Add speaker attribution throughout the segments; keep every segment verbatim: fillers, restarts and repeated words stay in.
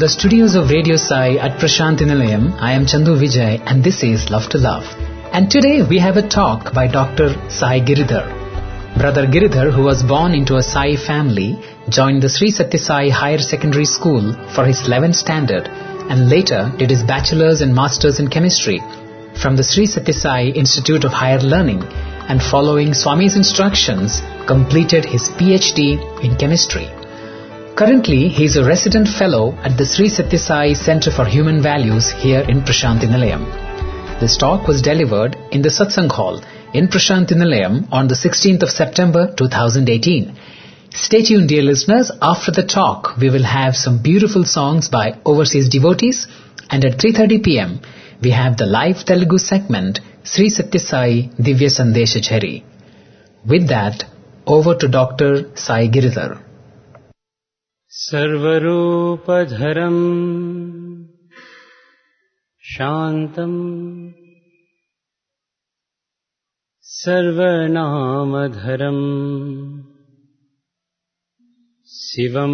Speaker 1: the studios of Radio Sai at Prashanthi Nilayam, I am Chandu Vijay and this is Love to Love. And today we have a talk by Doctor Sai Giridhar. Brother Giridhar, who was born into a Sai family, joined the Sri Sathya Sai Higher Secondary School for his eleventh standard and later did his bachelor's and master's in chemistry from the Sri Sathya Sai Institute of Higher Learning, and following Swami's instructions, completed his PhD in chemistry. Currently, he is a resident fellow at the Sri Sathya Sai Center for Human Values here in Prashanthi Nilayam. This talk was delivered in the Satsang Hall in Prashanthi Nilayam on the sixteenth of September two thousand eighteen. Stay tuned, dear listeners. After the talk, we will have some beautiful songs by overseas devotees, and at three thirty p.m. we have the live Telugu segment Sri Sathya Sai Divya Sandesha Chari. With that, over to Doctor Sai Giridhar.
Speaker 2: सर्वरूपधरं शान्तं सर्वनामधरं शिवं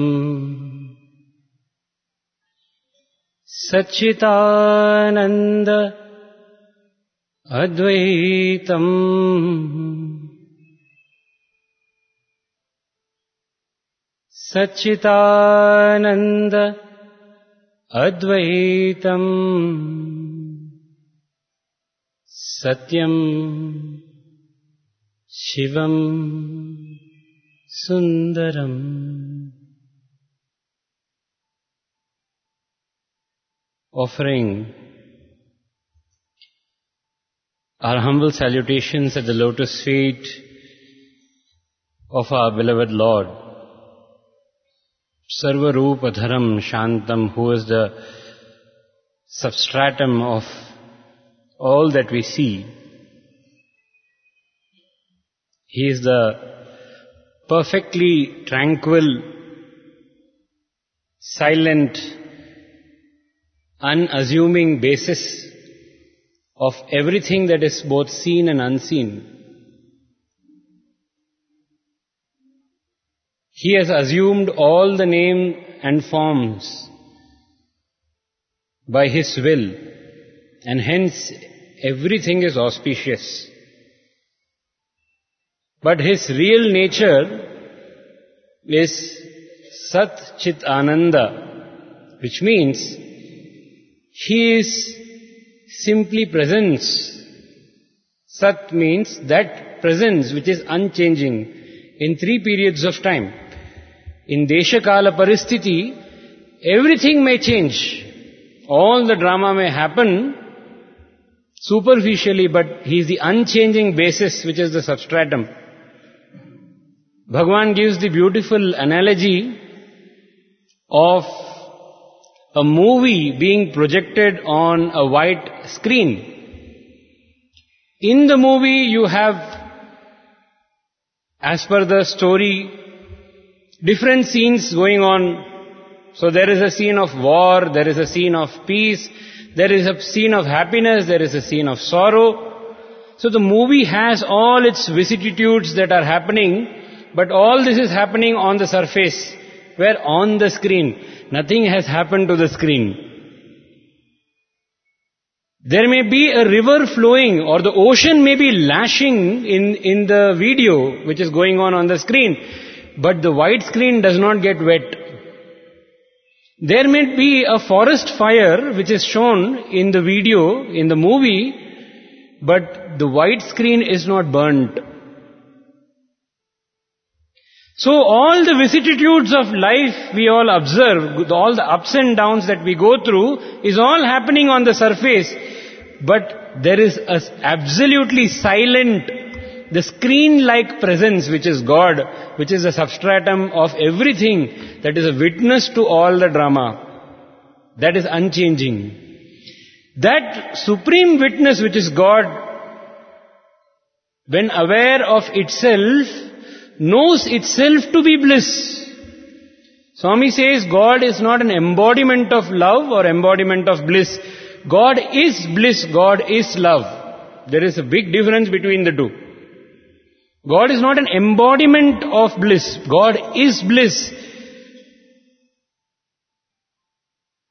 Speaker 2: सच्चिदानन्द अद्वैतम् सच्चिदानन्द अद्वैतम् सत्यम् शिवम् सुन्दरम्. Offering our humble salutations at the lotus feet of our beloved Lord, Sarvaroopadharam Shantam, who is the substratum of all that we see. He is the perfectly tranquil, silent, unassuming basis of everything that is both seen and unseen. He has assumed all the name and forms by His will, and hence everything is auspicious. But His real nature is Sat Chit Ananda, which means He is simply presence. Sat means that presence which is unchanging in three periods of time. In Desha Kala Paristhiti, everything may change. All the drama may happen superficially, but He is the unchanging basis which is the substratum. Bhagavan gives the beautiful analogy of a movie being projected on a white screen. In the movie you have, as per the story, different scenes going on. So there is a scene of war, there is a scene of peace, there is a scene of happiness, there is a scene of sorrow. So the movie has all its vicissitudes that are happening, but all this is happening on the surface, where on the screen. Nothing has happened to the screen. There may be a river flowing or the ocean may be lashing in, in the video which is going on on the screen, but the white screen does not get wet. There may be a forest fire which is shown in the video, in the movie, but the white screen is not burnt. So all the vicissitudes of life we all observe, all the ups and downs that we go through is all happening on the surface, but there is a absolutely silent, the screen-like presence which is God, which is the substratum of everything, that is a witness to all the drama, that is unchanging. That supreme witness which is God, when aware of itself, knows itself to be bliss. Swami says God is not an embodiment of love or embodiment of bliss. God is bliss, God is love. There is a big difference between the two. God is not an embodiment of bliss. God is bliss.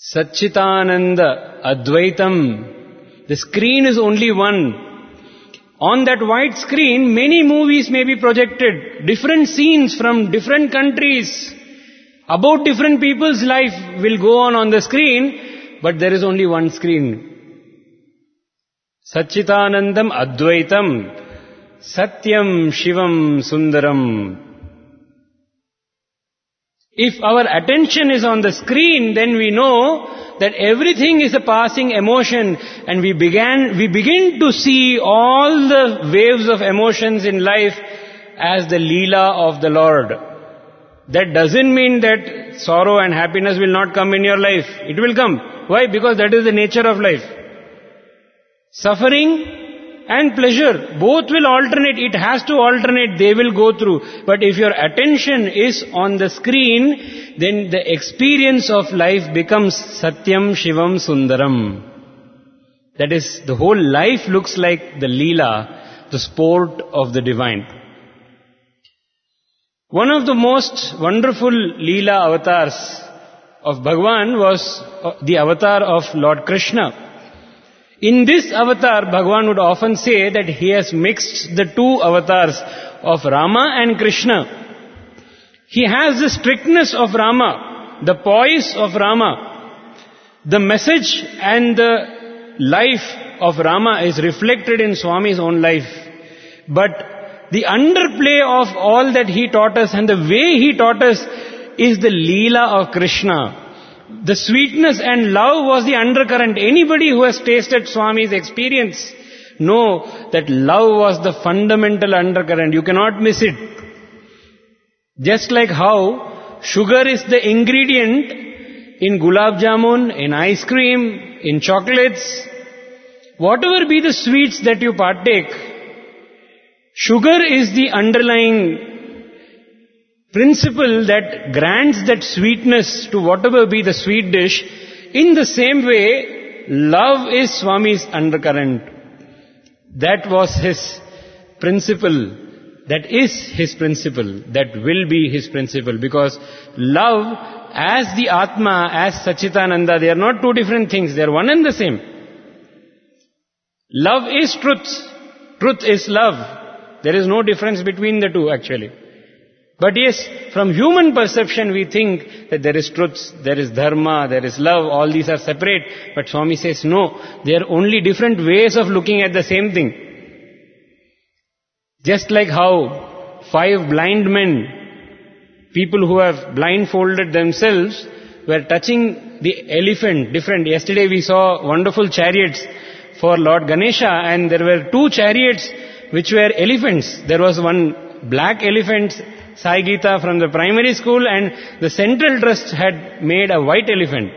Speaker 2: Satchitananda Advaitam. The screen is only one. On that white screen, many movies may be projected, different scenes from different countries, about different people's life will go on on the screen, but there is only one screen. Satchitanandam Advaitam, Satyam Shivam Sundaram. If our attention is on the screen, then we know that everything is a passing emotion, and we began, we begin to see all the waves of emotions in life as the Leela of the Lord. That doesn't mean that sorrow and happiness will not come in your life. It will come. Why? Because that is the nature of life. Suffering and pleasure, both will alternate. It has to alternate. They will go through. But if your attention is on the screen, then the experience of life becomes Satyam Shivam Sundaram. That is, the whole life looks like the Leela, the sport of the divine. One of the most wonderful Leela avatars of Bhagavan was the avatar of Lord Krishna. In this avatar, Bhagavan would often say that he has mixed the two avatars of Rama and Krishna. He has the strictness of Rama, the poise of Rama. The message and the life of Rama is reflected in Swami's own life. But the underplay of all that he taught us and the way he taught us is the Leela of Krishna. The sweetness and love was the undercurrent. Anybody who has tasted Swami's experience know that love was the fundamental undercurrent. You cannot miss it. Just like how sugar is the ingredient in gulab jamun, in ice cream, in chocolates, whatever be the sweets that you partake, sugar is the underlying principle that grants that sweetness to whatever be the sweet dish. In the same way, love is Swami's undercurrent. That was his principle. That is his principle. That will be his principle. Because love, as the Atma, as Satchitananda, they are not two different things. They are one and the same. Love is truth. Truth is love. There is no difference between the two actually. But yes, from human perception we think that there is truth, there is dharma, there is love, all these are separate. But Swami says no, they are only different ways of looking at the same thing. Just like how five blind men, people who have blindfolded themselves, were touching the elephant different. Yesterday we saw wonderful chariots for Lord Ganesha, and there were two chariots which were elephants. There was one black elephant, Sai Gita from the primary school, and the central trust had made a white elephant.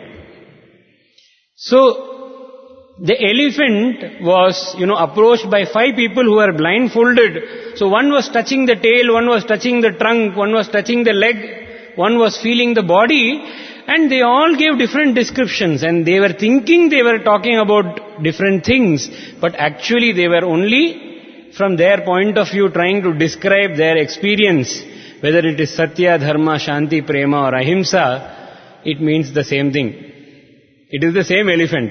Speaker 2: So, the elephant was, you know, approached by five people who were blindfolded. So one was touching the tail, one was touching the trunk, one was touching the leg, one was feeling the body, and they all gave different descriptions, and they were thinking they were talking about different things, but actually they were only, from their point of view, trying to describe their experience. Whether it is Satya, Dharma, Shanti, Prema or Ahimsa, it means the same thing. It is the same elephant.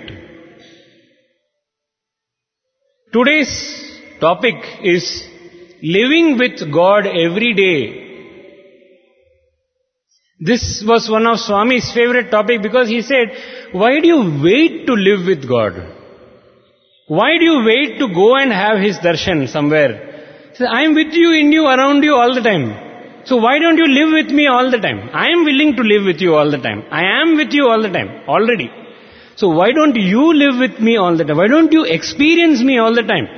Speaker 2: Today's topic is living with God every day. This was one of Swami's favorite topic because he said, why do you wait to live with God? Why do you wait to go and have His darshan somewhere? He said, I am with you, in you, around you all the time. So why don't you live with me all the time? I am willing to live with you all the time. I am with you all the time, already. So why don't you live with me all the time? Why don't you experience me all the time?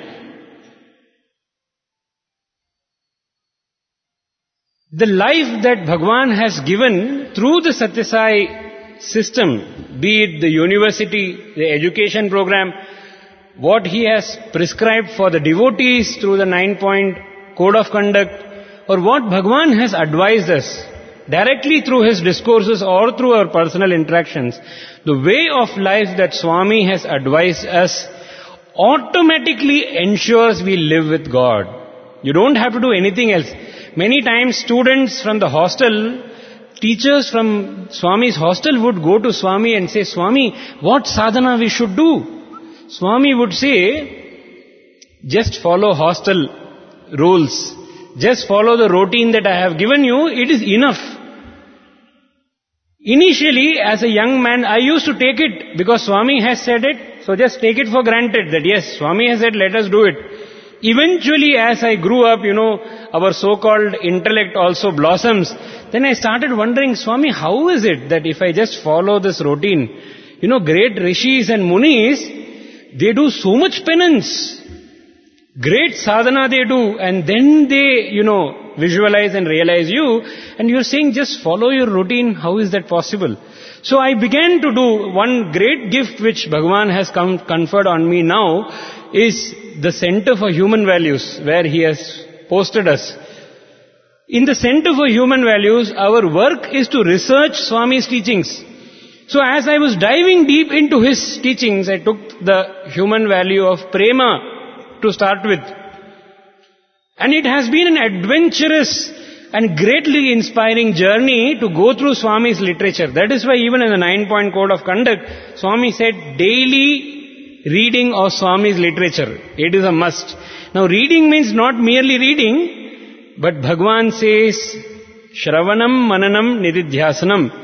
Speaker 2: The life that Bhagavan has given through the Satyasai system, be it the university, the education program, what he has prescribed for the devotees through the nine-point code of conduct, or what Bhagavan has advised us, directly through his discourses or through our personal interactions, the way of life that Swami has advised us automatically ensures we live with God. You don't have to do anything else. Many times students from the hostel teachers from Swami's hostel would go to Swami and say, Swami, what sadhana we should do? Swami would say, just follow hostel rules. Just follow the routine that I have given you. It is enough. Initially, as a young man, I used to take it because Swami has said it. So just take it for granted that yes, Swami has said, let us do it. Eventually, as I grew up, you know, our so-called intellect also blossoms. Then I started wondering, Swami, how is it that if I just follow this routine, you know, great rishis and munis, they do so much penance. Great sadhana they do, and then they, you know, visualize and realize you, and you're saying just follow your routine. How is that possible? So I began to do one great gift which Bhagavan has come, conferred on me now is the Center for Human Values, where he has posted us. In the Center for Human Values, our work is to research Swami's teachings. So as I was diving deep into his teachings, I took the human value of prema to start with. And it has been an adventurous and greatly inspiring journey to go through Swami's literature. That is why even in the nine-point code of conduct, Swami said daily reading of Swami's literature. It is a must. Now reading means not merely reading, but Bhagavan says, Shravanam Mananam Nididhyasanam.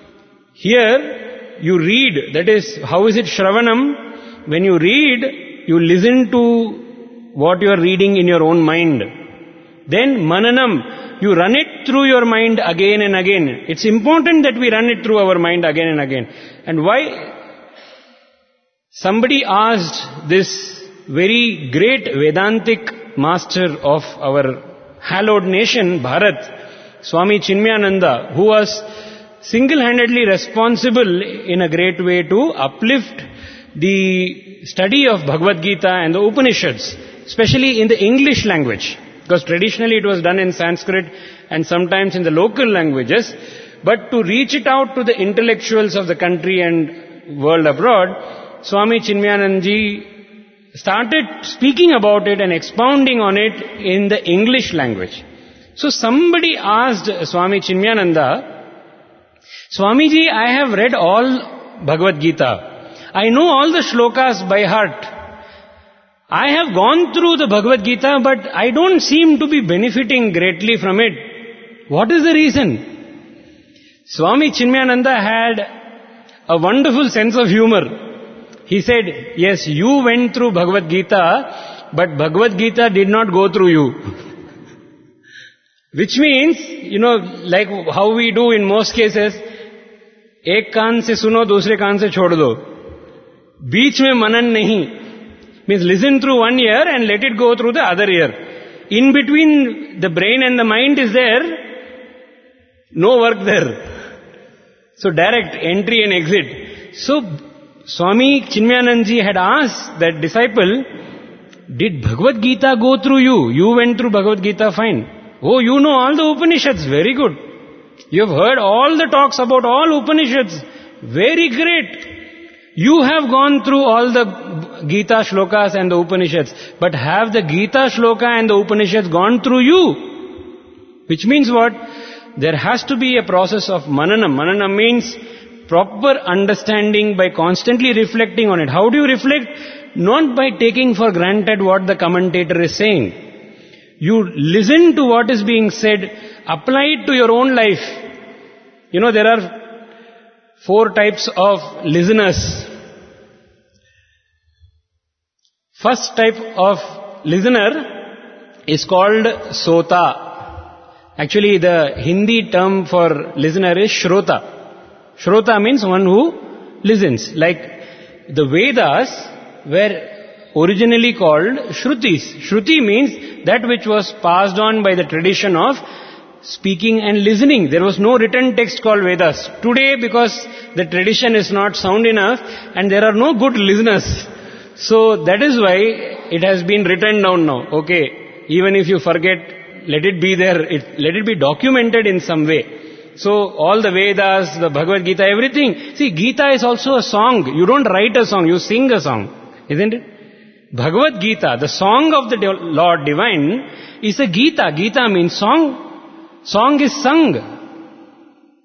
Speaker 2: Here you read, that is, how is it Shravanam? When you read, you listen to what you are reading in your own mind. Then Mananam, you run it through your mind again and again. It's important that we run it through our mind again and again. And why? Somebody asked this very great Vedantic master of our hallowed nation, Bharat, Swami Chinmayananda, who was single-handedly responsible in a great way to uplift the study of Bhagavad Gita and the Upanishads, especially in the English language, because traditionally it was done in Sanskrit and sometimes in the local languages, but to reach it out to the intellectuals of the country and world abroad, Swami Chinmayananda started speaking about it and expounding on it in the English language. So somebody asked Swami Chinmayananda, Swamiji, I have read all Bhagavad Gita. I know all the shlokas by heart. I have gone through the Bhagavad Gita, but I don't seem to be benefiting greatly from it. What is the reason? Swami Chinmayananda had a wonderful sense of humor. He said, yes, you went through Bhagavad Gita, but Bhagavad Gita did not go through you. Which means, you know, like how we do in most cases, एक कान से सुनो दूसरे कान से छोड़ दो, बीच में मनन नहीं, means listen through one ear and let it go through the other ear. In between the brain and the mind is there, no work there. So direct entry and exit. So Swami Chinmayananda had asked that disciple, did Bhagavad Gita go through you? You went through Bhagavad Gita, fine. Oh, you know all the Upanishads, very good. You have heard all the talks about all Upanishads, very great. You have gone through all the Gita shlokas and the Upanishads, but have the Gita shloka and the Upanishads gone through you? Which means what? There has to be a process of mananam. Mananam means proper understanding by constantly reflecting on it. How do you reflect? Not by taking for granted what the commentator is saying. You listen to what is being said, apply it to your own life. You know, there are four types of listeners. First type of listener is called sota. Actually, the Hindi term for listener is shrota. Shrota means one who listens. Like the Vedas were originally called Shrutis. Shruti means that which was passed on by the tradition of speaking and listening. There was no written text called Vedas. Today, because the tradition is not sound enough and there are no good listeners, so that is why it has been written down now. Okay, even if you forget, let it be there, it, let it be documented in some way. So all the Vedas, the Bhagavad Gita, everything. See, Gita is also a song. You don't write a song, you sing a song, isn't it? Bhagavad Gita, the song of the Lord Divine, is a Gita. Gita means song. Song is sung.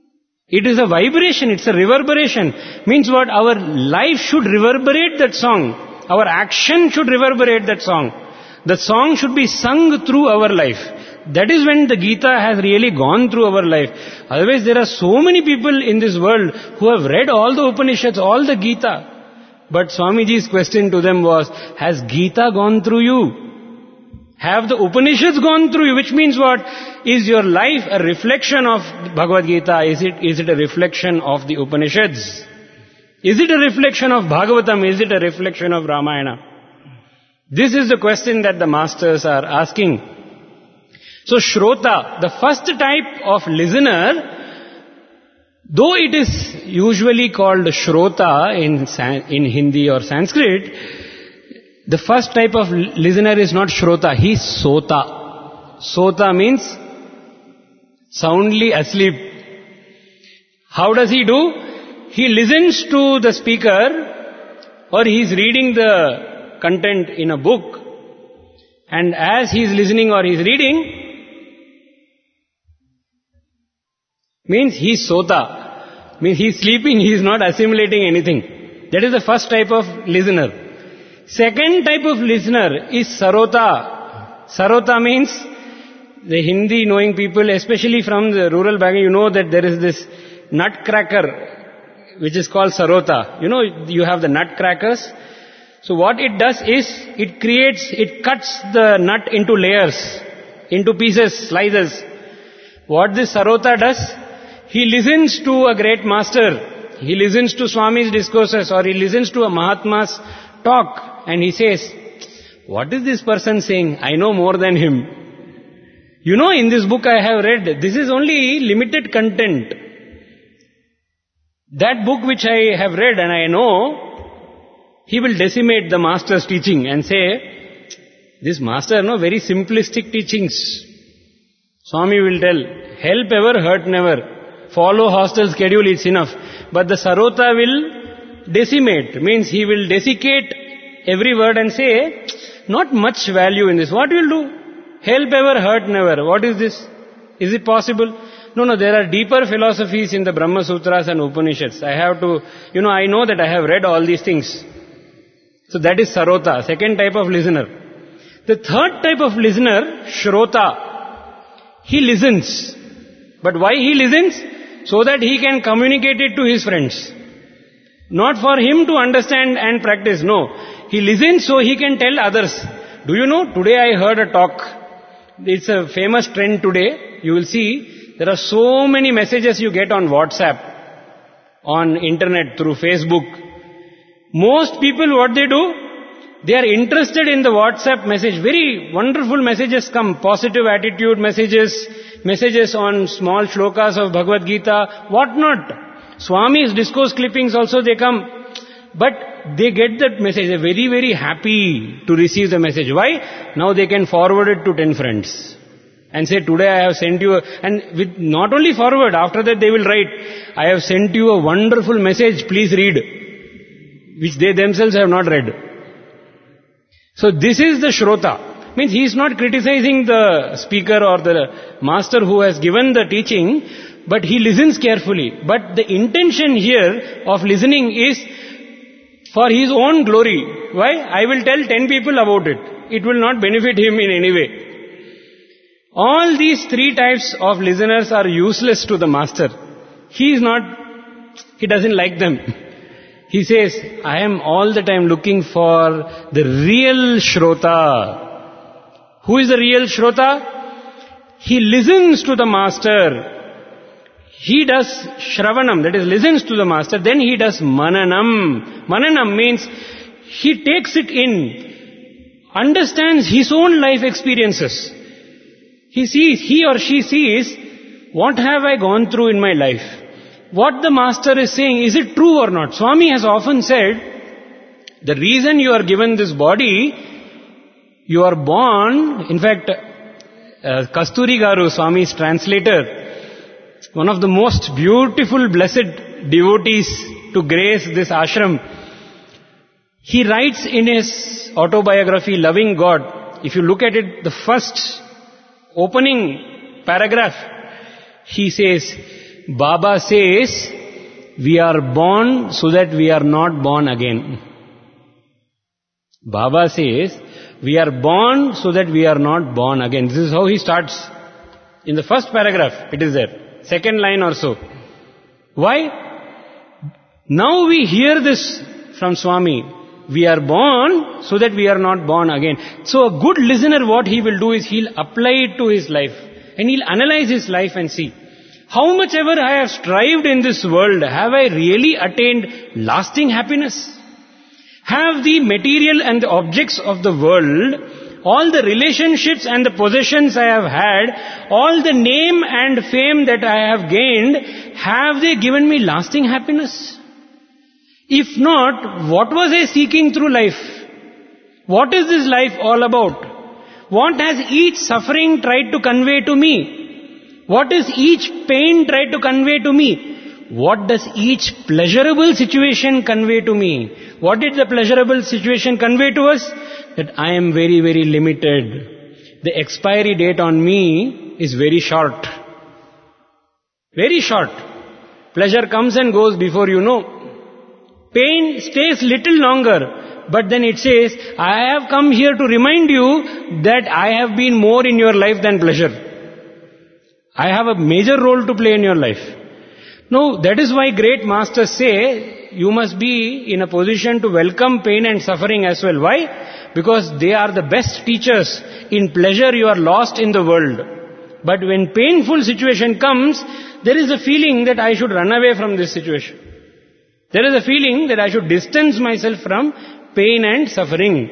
Speaker 2: It is a vibration, it's a reverberation. Means what? Our life should reverberate that song. Our action should reverberate that song. The song should be sung through our life. That is when the Gita has really gone through our life. Otherwise there are so many people in this world who have read all the Upanishads, all the Gita. But Swamiji's question to them was, has Gita gone through you? Have the Upanishads gone through you? Which means what? Is your life a reflection of Bhagavad Gita? Is it, is it a reflection of the Upanishads? Is it a reflection of Bhagavatam? Is it a reflection of Ramayana? This is the question that the masters are asking. So Shrota, the first type of listener, though it is usually called Shrota in, in Hindi or Sanskrit, the first type of listener is not Shrota, he is Sota. Sota means soundly asleep. How does he do? He listens to the speaker or he is reading the content in a book, and as he is listening or he is reading, means he is Sota. Means he is sleeping, he is not assimilating anything. That is the first type of listener. Second type of listener is Sarota. Sarota means, the Hindi knowing people, especially from the rural background, you know that there is this nutcracker which is called Sarota. You know, you have the nutcrackers. So what it does is, it creates, it cuts the nut into layers, into pieces, slices. What this Sarota does, he listens to a great master, he listens to Swami's discourses, or he listens to a Mahatma's talk, and he says, what is this person saying? I know more than him. You know, in this book I have read, this is only limited content. That book which I have read and I know, he will decimate the master's teaching and say, this master, no, very simplistic teachings. Swami will tell, help ever, hurt never. Follow hostel schedule, it's enough. But the Sarota will decimate, means he will desiccate every word and say, not much value in this. What will do? Help ever, hurt never. What is this? Is it possible? No, no, there are deeper philosophies in the Brahma Sutras and Upanishads. I have to, you know, I know that I have read all these things. So that is Sarota, second type of listener. The third type of listener, Shrota, he listens. But why he listens? So that he can communicate it to his friends. Not for him to understand and practice, no. He listens so he can tell others. Do you know, today I heard a talk. It's a famous trend today. You will see, there are so many messages you get on WhatsApp, on internet, through Facebook. Most people, what they do? They are interested in the WhatsApp message. Very wonderful messages come. Positive attitude messages, messages on small shlokas of Bhagavad Gita, what not. Swami's discourse clippings also they come. But they get that message. They're very, very happy to receive the message. Why? Now they can forward it to ten friends. And say, today I have sent you a, and with not only forward, after that they will write, I have sent you a wonderful message, please read. Which they themselves have not read. So this is the Shrota. Means he is not criticizing the speaker or the master who has given the teaching, but he listens carefully. But the intention here of listening is for his own glory. Why? I will tell ten people about it. It will not benefit him in any way. All these three types of listeners are useless to the master. He is not, he doesn't like them. He says, I am all the time looking for the real Shrota. Who is the real Shrota? He listens to the master. He does Shravanam, that is listens to the master. Then he does Mananam. Mananam means he takes it in, understands his own life experiences. He sees, he or she sees, what have I gone through in my life? What the master is saying, is it true or not? Swami has often said, the reason you are given this body, you are born, in fact, uh, Kasturi Garu, Swami's translator, one of the most beautiful, blessed devotees to grace this ashram, he writes in his autobiography, Loving God, if you look at it, the first opening paragraph, he says, Baba says, we are born so that we are not born again. Baba says, we are born so that we are not born again. This is how he starts. In the first paragraph, it is there. Second line or so. Why? Now we hear this from Swami. We are born so that we are not born again. So a good listener, what he will do is he'll apply it to his life. And he'll analyze his life and see, how much ever I have strived in this world, have I really attained lasting happiness? Have the material and the objects of the world, all the relationships and the possessions I have had, all the name and fame that I have gained, have they given me lasting happiness? If not, what was I seeking through life? What is this life all about? What has each suffering tried to convey to me? What is each pain tried to convey to me? What does each pleasurable situation convey to me? What did the pleasurable situation convey to us? That I am very, very limited. The expiry date on me is very short. Very short. Pleasure comes and goes before you know. Pain stays little longer, but then it says, I have come here to remind you that I have been more in your life than pleasure. I have a major role to play in your life. No, that is why great masters say, you must be in a position to welcome pain and suffering as well. Why? Because they are the best teachers. In pleasure you are lost in the world. But when painful situation comes, there is a feeling that I should run away from this situation. There is a feeling that I should distance myself from pain and suffering.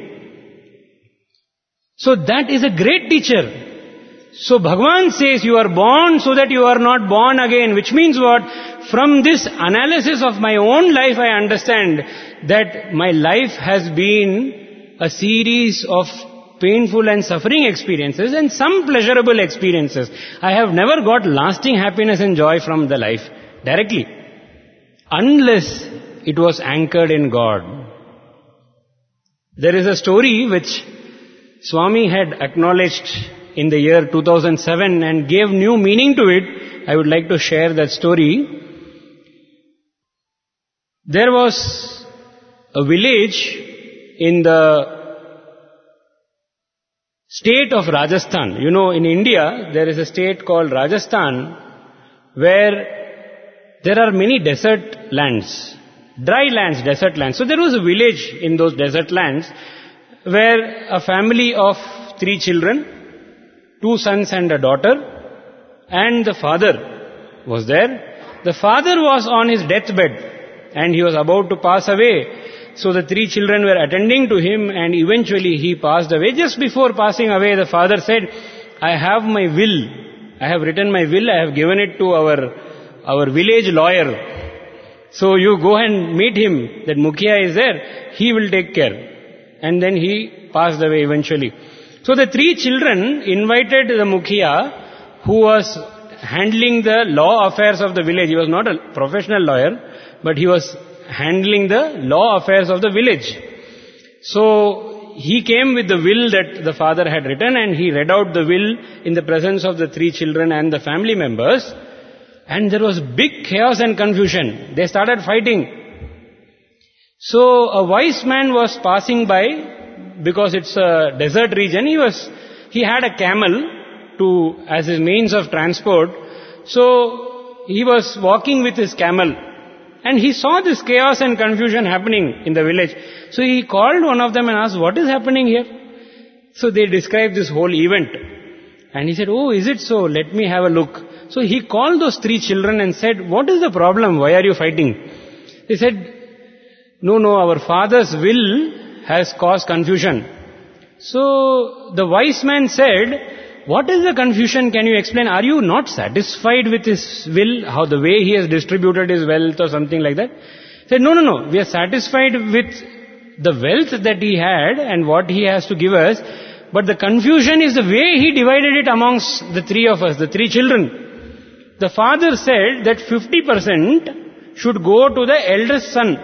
Speaker 2: So that is a great teacher. So Bhagavan says, you are born so that you are not born again. Which means what? From this analysis of my own life, I understand that my life has been a series of painful and suffering experiences and some pleasurable experiences. I have never got lasting happiness and joy from the life directly, unless it was anchored in God. There is a story which Swami had acknowledged in the year two thousand seven and gave new meaning to it. I would like to share that story. There was a village in the state of Rajasthan. You know, in India, there is a state called Rajasthan where there are many desert lands. Dry lands, desert lands. So there was a village in those desert lands where a family of three children, two sons and a daughter, and the father was there. The father was on his deathbed and he was about to pass away. So the three children were attending to him and eventually he passed away. Just before passing away, the father said, I have my will. I have written my will. I have given it to our, our village lawyer. So you go and meet him, that Mukhiya is there, he will take care. And then he passed away eventually. So the three children invited the Mukhiya, who was handling the law affairs of the village. He was not a professional lawyer, but he was handling the law affairs of the village. So he came with the will that the father had written and he read out the will in the presence of the three children and the family members. And there was big chaos and confusion. They started fighting. So a wise man was passing by, because it's a desert region. He was, he had a camel to, as his means of transport. So he was walking with his camel. And he saw this chaos and confusion happening in the village. So he called one of them and asked, what is happening here? So they described this whole event. And he said, oh, is it so? Let me have a look. So he called those three children and said, what is the problem? Why are you fighting? They said, no, no, our father's will has caused confusion. So the wise man said, what is the confusion? Can you explain? Are you not satisfied with his will? How the way he has distributed his wealth or something like that? He said, no, no, no. We are satisfied with the wealth that he had and what he has to give us. But the confusion is the way he divided it amongst the three of us, the three children. The father said that fifty percent should go to the eldest son.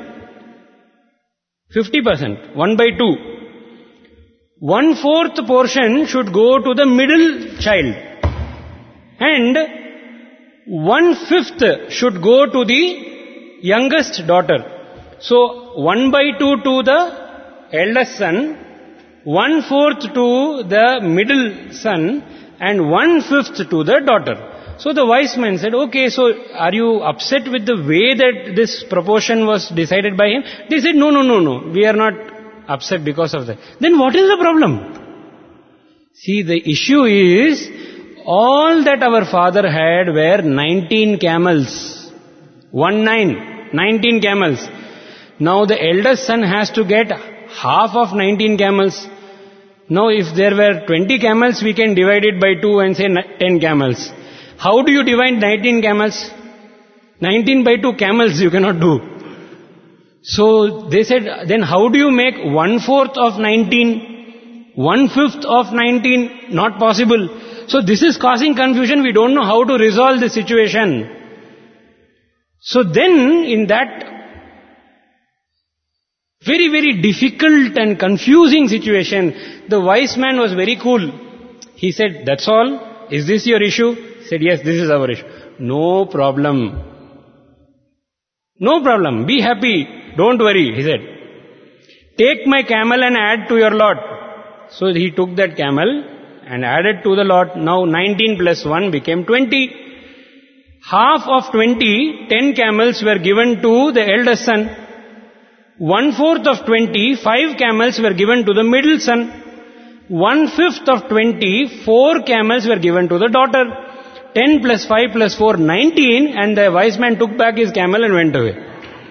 Speaker 2: fifty percent, one by two. One-fourth portion should go to the middle child. And one-fifth should go to the youngest daughter. So, one by two to the eldest son, one-fourth to the middle son, and one-fifth to the daughter. So the wise man said, okay, so are you upset with the way that this proportion was decided by him? They said, no, no, no, no, we are not upset because of that. Then what is the problem? See, the issue is, all that our father had were nineteen camels. One nine, nineteen camels. Now the eldest son has to get half of nineteen camels. Now if there were twenty camels, we can divide it by two and say ten camels. How do you divide nineteen camels? nineteen by two camels you cannot do. So they said, then how do you make one-fourth of nineteen? One-fifth of nineteen? Not possible. So this is causing confusion. We don't know how to resolve the situation. So then in that very, very difficult and confusing situation, the wise man was very cool. He said, that's all? Is this your issue? He said, yes, this is our issue. No problem. No problem. Be happy. Don't worry, he said. Take my camel and add to your lot. So he took that camel and added to the lot. Now nineteen plus one became twenty. Half of twenty, ten camels were given to the eldest son. One-fourth of twenty, five camels were given to the middle son. One-fifth of twenty, four camels were given to the daughter. Ten plus five plus four, nineteen, and the wise man took back his camel and went away.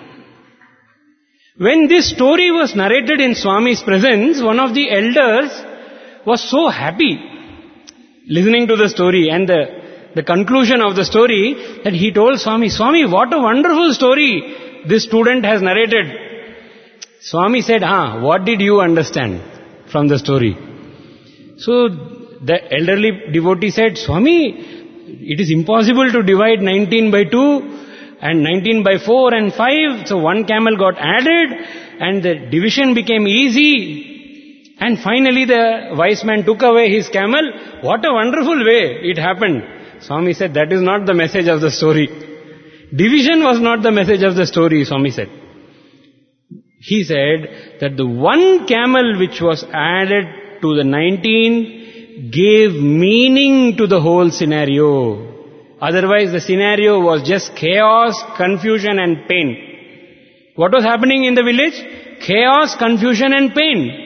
Speaker 2: When this story was narrated in Swami's presence, one of the elders was so happy listening to the story and the, the conclusion of the story that he told Swami, Swami, what a wonderful story this student has narrated. Swami said, ah, what did you understand from the story? So the elderly devotee said, Swami, it is impossible to divide nineteen by two and nineteen by four and five. So one camel got added and the division became easy. And finally the wise man took away his camel. What a wonderful way it happened. Swami said, that is not the message of the story. Division was not the message of the story, Swami said. He said that the one camel which was added to the nineteen gave meaning to the whole scenario. Otherwise the scenario was just chaos, confusion and pain. What was happening in the village? Chaos, confusion and pain.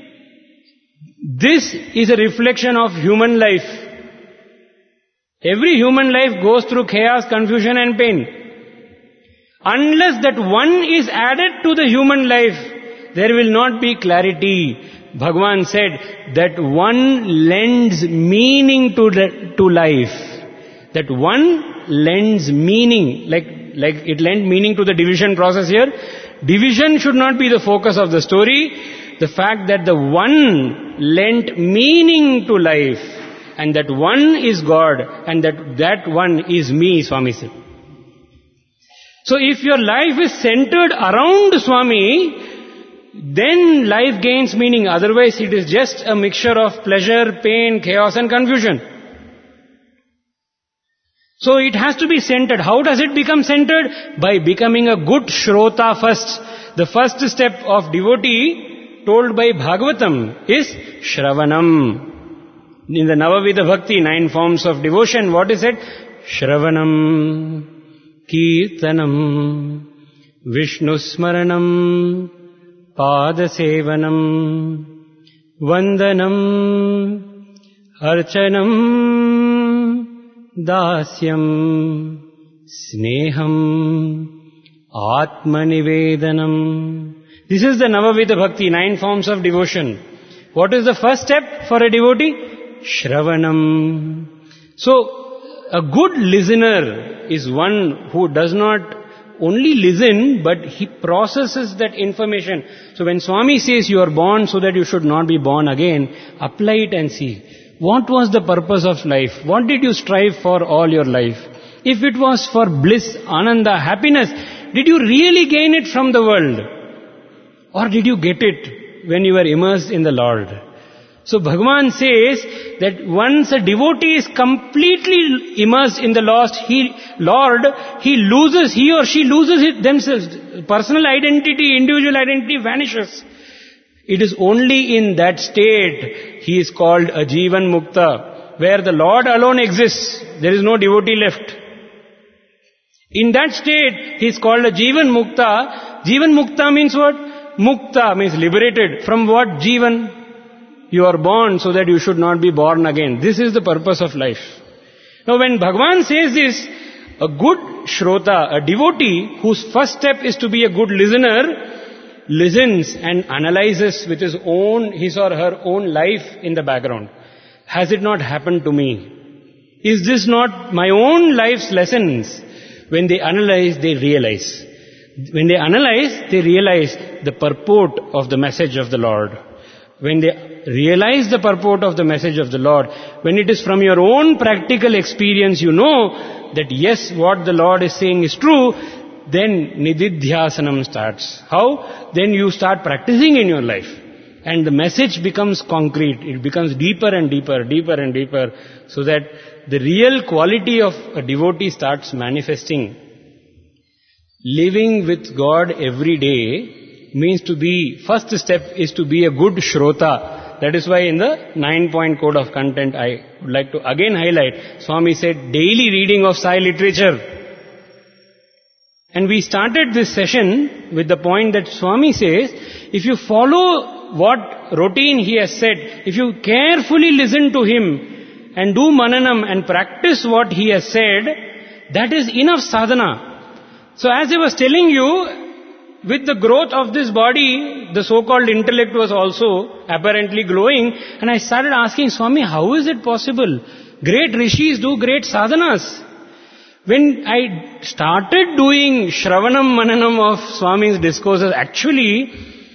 Speaker 2: This is a reflection of human life. Every human life goes through chaos, confusion and pain. Unless that one is added to the human life, there will not be clarity. Bhagavan said that one lends meaning to the, to life. That one lends meaning, like, like it lent meaning to the division process here. Division should not be the focus of the story. The fact that the one lent meaning to life, and that one is God, and that that one is me, Swami said. So if your life is centered around Swami, then life gains meaning. Otherwise it is just a mixture of pleasure, pain, chaos and confusion. So it has to be centered. How does it become centered? By becoming a good Shrota first. The first step of devotee told by Bhagavatam is Shravanam. In the Navavida Bhakti, nine forms of devotion, what is it? Shravanam, Kirtanam, Vishnu Smaranam, Padasevanam, Vandanam, Archanam, Dasyam, Sneham, Atmanivedanam. This is the Navavida Bhakti, nine forms of devotion. What is the first step for a devotee? Shravanam. So, a good listener is one who does not only listen, but he processes that information. So when Swami says you are born so that you should not be born again, apply it and see. What was the purpose of life? What did you strive for all your life? If it was for bliss, ananda, happiness, did you really gain it from the world? Or did you get it when you were immersed in the Lord? So Bhagavan says that once a devotee is completely immersed in the lost, he, Lord, he loses, he or she loses it themselves. Personal identity, individual identity vanishes. It is only in that state he is called a Jivan Mukta, where the Lord alone exists. There is no devotee left. In that state he is called a Jivan Mukta. Jivan Mukta means what? Mukta means liberated. From what Jivan? You are born so that you should not be born again. This is the purpose of life. Now when Bhagavan says this, a good Shrota, a devotee whose first step is to be a good listener, listens and analyzes with his own, his or her own life in the background. Has it not happened to me? Is this not my own life's lessons? When they analyze, they realize. When they analyze, they realize the purport of the message of the Lord. When they realize the purport of the message of the Lord, when it is from your own practical experience, you know that yes, what the Lord is saying is true, then Nididhyasanam starts. How? Then you start practicing in your life. And the message becomes concrete. It becomes deeper and deeper, deeper and deeper, so that the real quality of a devotee starts manifesting. Living with God every day means to be, first step is to be a good Shrota. That is why in the nine-point code of content, I would like to again highlight, Swami said, daily reading of Sai literature. And we started this session with the point that Swami says, if you follow what routine he has said, if you carefully listen to him and do mananam and practice what he has said, that is enough sadhana. So as I was telling you, with the growth of this body, the so-called intellect was also apparently glowing, and I started asking Swami, how is it possible? Great rishis do great sadhanas. When I started doing Shravanam Mananam of Swami's discourses, actually,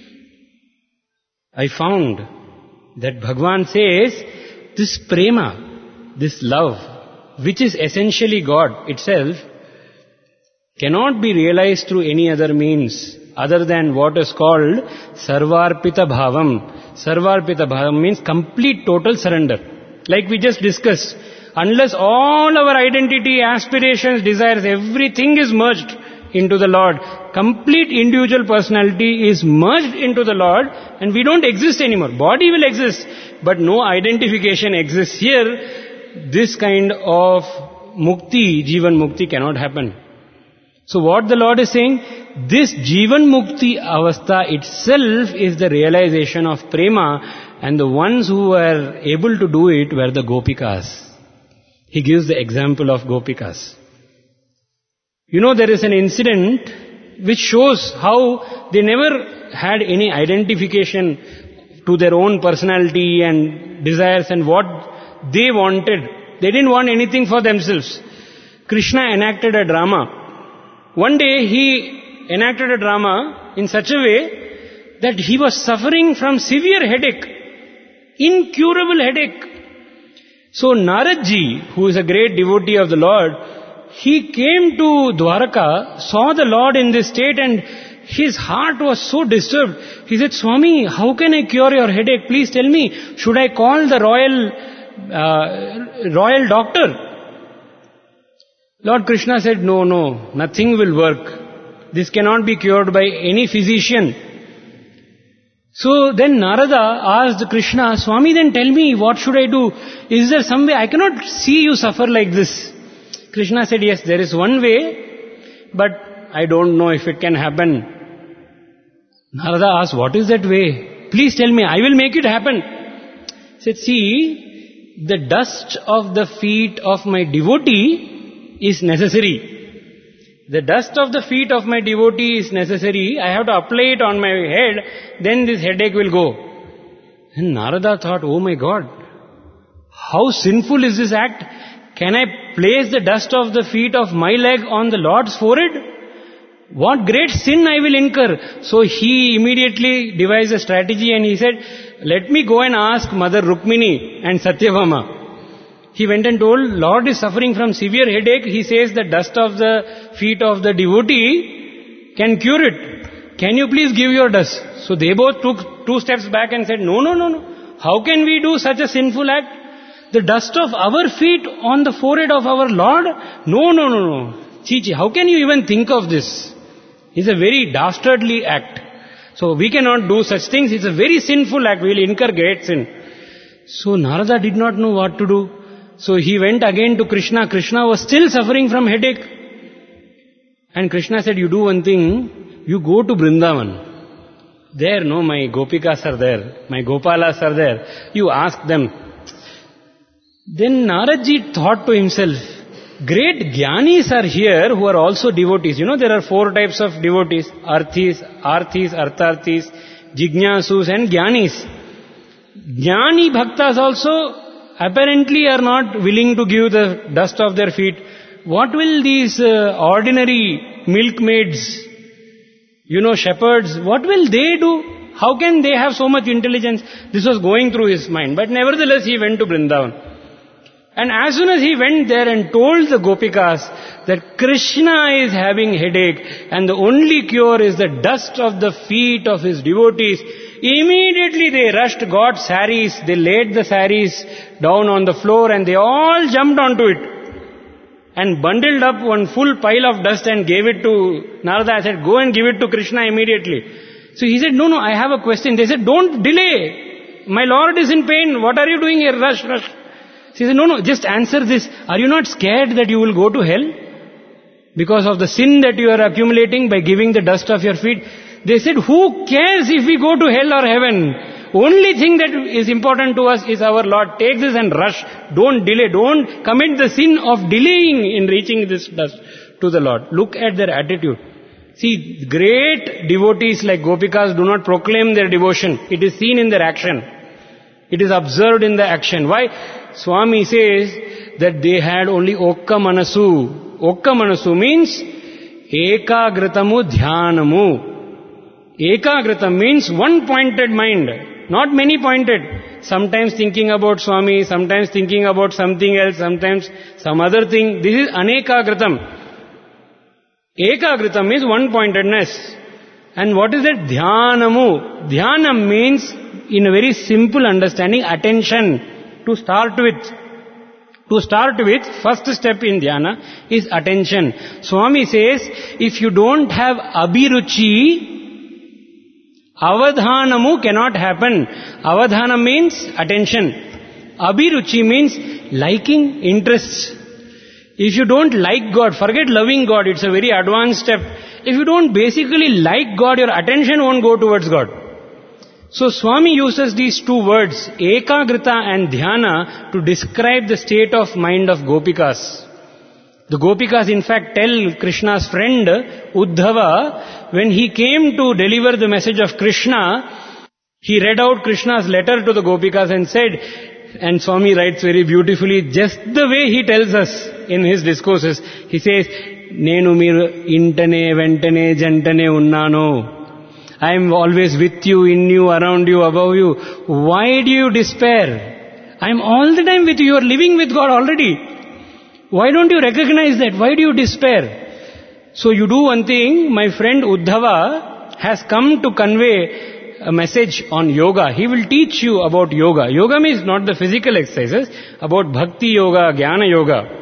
Speaker 2: I found that Bhagavan says, this prema, this love, which is essentially God itself, cannot be realized through any other means other than what is called Sarvarpita Bhavam. Sarvarpita Bhavam means complete total surrender. Like we just discussed, unless all our identity, aspirations, desires, everything is merged into the Lord, complete individual personality is merged into the Lord, and we don't exist anymore. Body will exist, but no identification exists here. This kind of mukti, Jivan Mukti cannot happen. So what the Lord is saying, this Jivan Mukti avastha itself is the realization of prema, and the ones who were able to do it were the Gopikas. He gives the example of Gopikas. You know, there is an incident which shows how they never had any identification to their own personality and desires and what they wanted. They didn't want anything for themselves. Krishna enacted a drama. One day he enacted a drama in such a way that he was suffering from severe headache, incurable headache. So Naradji, who is a great devotee of the Lord, he came to Dwaraka, saw the Lord in this state, and his heart was so disturbed. He said, Swami, how can I cure your headache? Please tell me, should I call the royal, uh, royal doctor? Lord Krishna said, no, no, nothing will work. This cannot be cured by any physician. So then Narada asked Krishna, Swami, then tell me, what should I do? Is there some way? I cannot see you suffer like this. Krishna said, yes, there is one way, but I don't know if it can happen. Narada asked, what is that way? Please tell me, I will make it happen. He said, see, the dust of the feet of my devotee is necessary. The dust of the feet of my devotee is necessary. I have to apply it on my head, then this headache will go. And Narada thought, oh my God, how sinful is this act? Can I place the dust of the feet of my leg on the Lord's forehead? What great sin I will incur. So he immediately devised a strategy and he said, let me go and ask Mother Rukmini and Satyabhama. He went and told, Lord is suffering from severe headache. He says the dust of the feet of the devotee can cure it. Can you please give your dust? So they both took two steps back and said, no, no, no, no. How can we do such a sinful act? The dust of our feet on the forehead of our Lord? No, no, no, no. Chi, chi, how can you even think of this? It's a very dastardly act. So we cannot do such things. It's a very sinful act. We will incur great sin. So Narada did not know what to do. So he went again to Krishna. Krishna was still suffering from headache. And Krishna said, you do one thing. You go to Vrindavan. There, no, my Gopikas are there. My Gopalas are there. You ask them. Then Naradji thought to himself, great Jnanis are here who are also devotees. You know, there are four types of devotees. Arthis, Arthis, Artharthis, Jignasus and Jnanis. Jnani Bhaktas also apparently are not willing to give the dust of their feet. What will these uh, ordinary milkmaids, you know, shepherds, what will they do? How can they have so much intelligence? This was going through his mind. But nevertheless, he went to Vrindavan. And as soon as he went there and told the Gopikas that Krishna is having headache and the only cure is the dust of the feet of his devotees, immediately they rushed, got saris, they laid the saris down on the floor and they all jumped onto it and bundled up one full pile of dust and gave it to Narada. I said, go and give it to Krishna immediately. So he said, no, no, I have a question. They said, don't delay. My Lord is in pain. What are you doing here? Rush, rush. She said, no, no, just answer this. Are you not scared that you will go to hell? Because of the sin that you are accumulating by giving the dust of your feet? They said, who cares if we go to hell or heaven? Only thing that is important to us is our Lord. Take this and rush. Don't delay. Don't commit the sin of delaying in reaching this dust to the Lord. Look at their attitude. See, great devotees like Gopikas do not proclaim their devotion. It is seen in their action. It is observed in the action. Why? Swami says that they had only Okka Manasu. Okka Manasu means Ekagritamu Dhyanamu. Ekagrita means one pointed mind, not many pointed. Sometimes thinking about Swami, sometimes thinking about something else, sometimes some other thing. This is Anekagritam. Ekagritam means one pointedness. And what is that? Dhyanamu. Dhyanam means, in a very simple understanding, attention. To start with, to start with, first step in dhyana is attention. Swami says, if you don't have abhiruchi, avadhanamu cannot happen. Avadhana means attention. Abhiruchi means liking, interests. If you don't like God, forget loving God, it's a very advanced step. If you don't basically like God, your attention won't go towards God. So Swami uses these two words, Ekagrita and Dhyana, to describe the state of mind of Gopikas. The Gopikas in fact tell Krishna's friend, Uddhava, when he came to deliver the message of Krishna, he read out Krishna's letter to the Gopikas and said, and Swami writes very beautifully, just the way he tells us in his discourses, he says, Nenu meer intane ventane jantane unnano. I am always with you, in you, around you, above you. Why do you despair? I am all the time with you. You are living with God already. Why don't you recognize that? Why do you despair? So you do one thing. My friend Uddhava has come to convey a message on yoga. He will teach you about yoga. Yoga means not the physical exercises, about bhakti yoga, jnana yoga.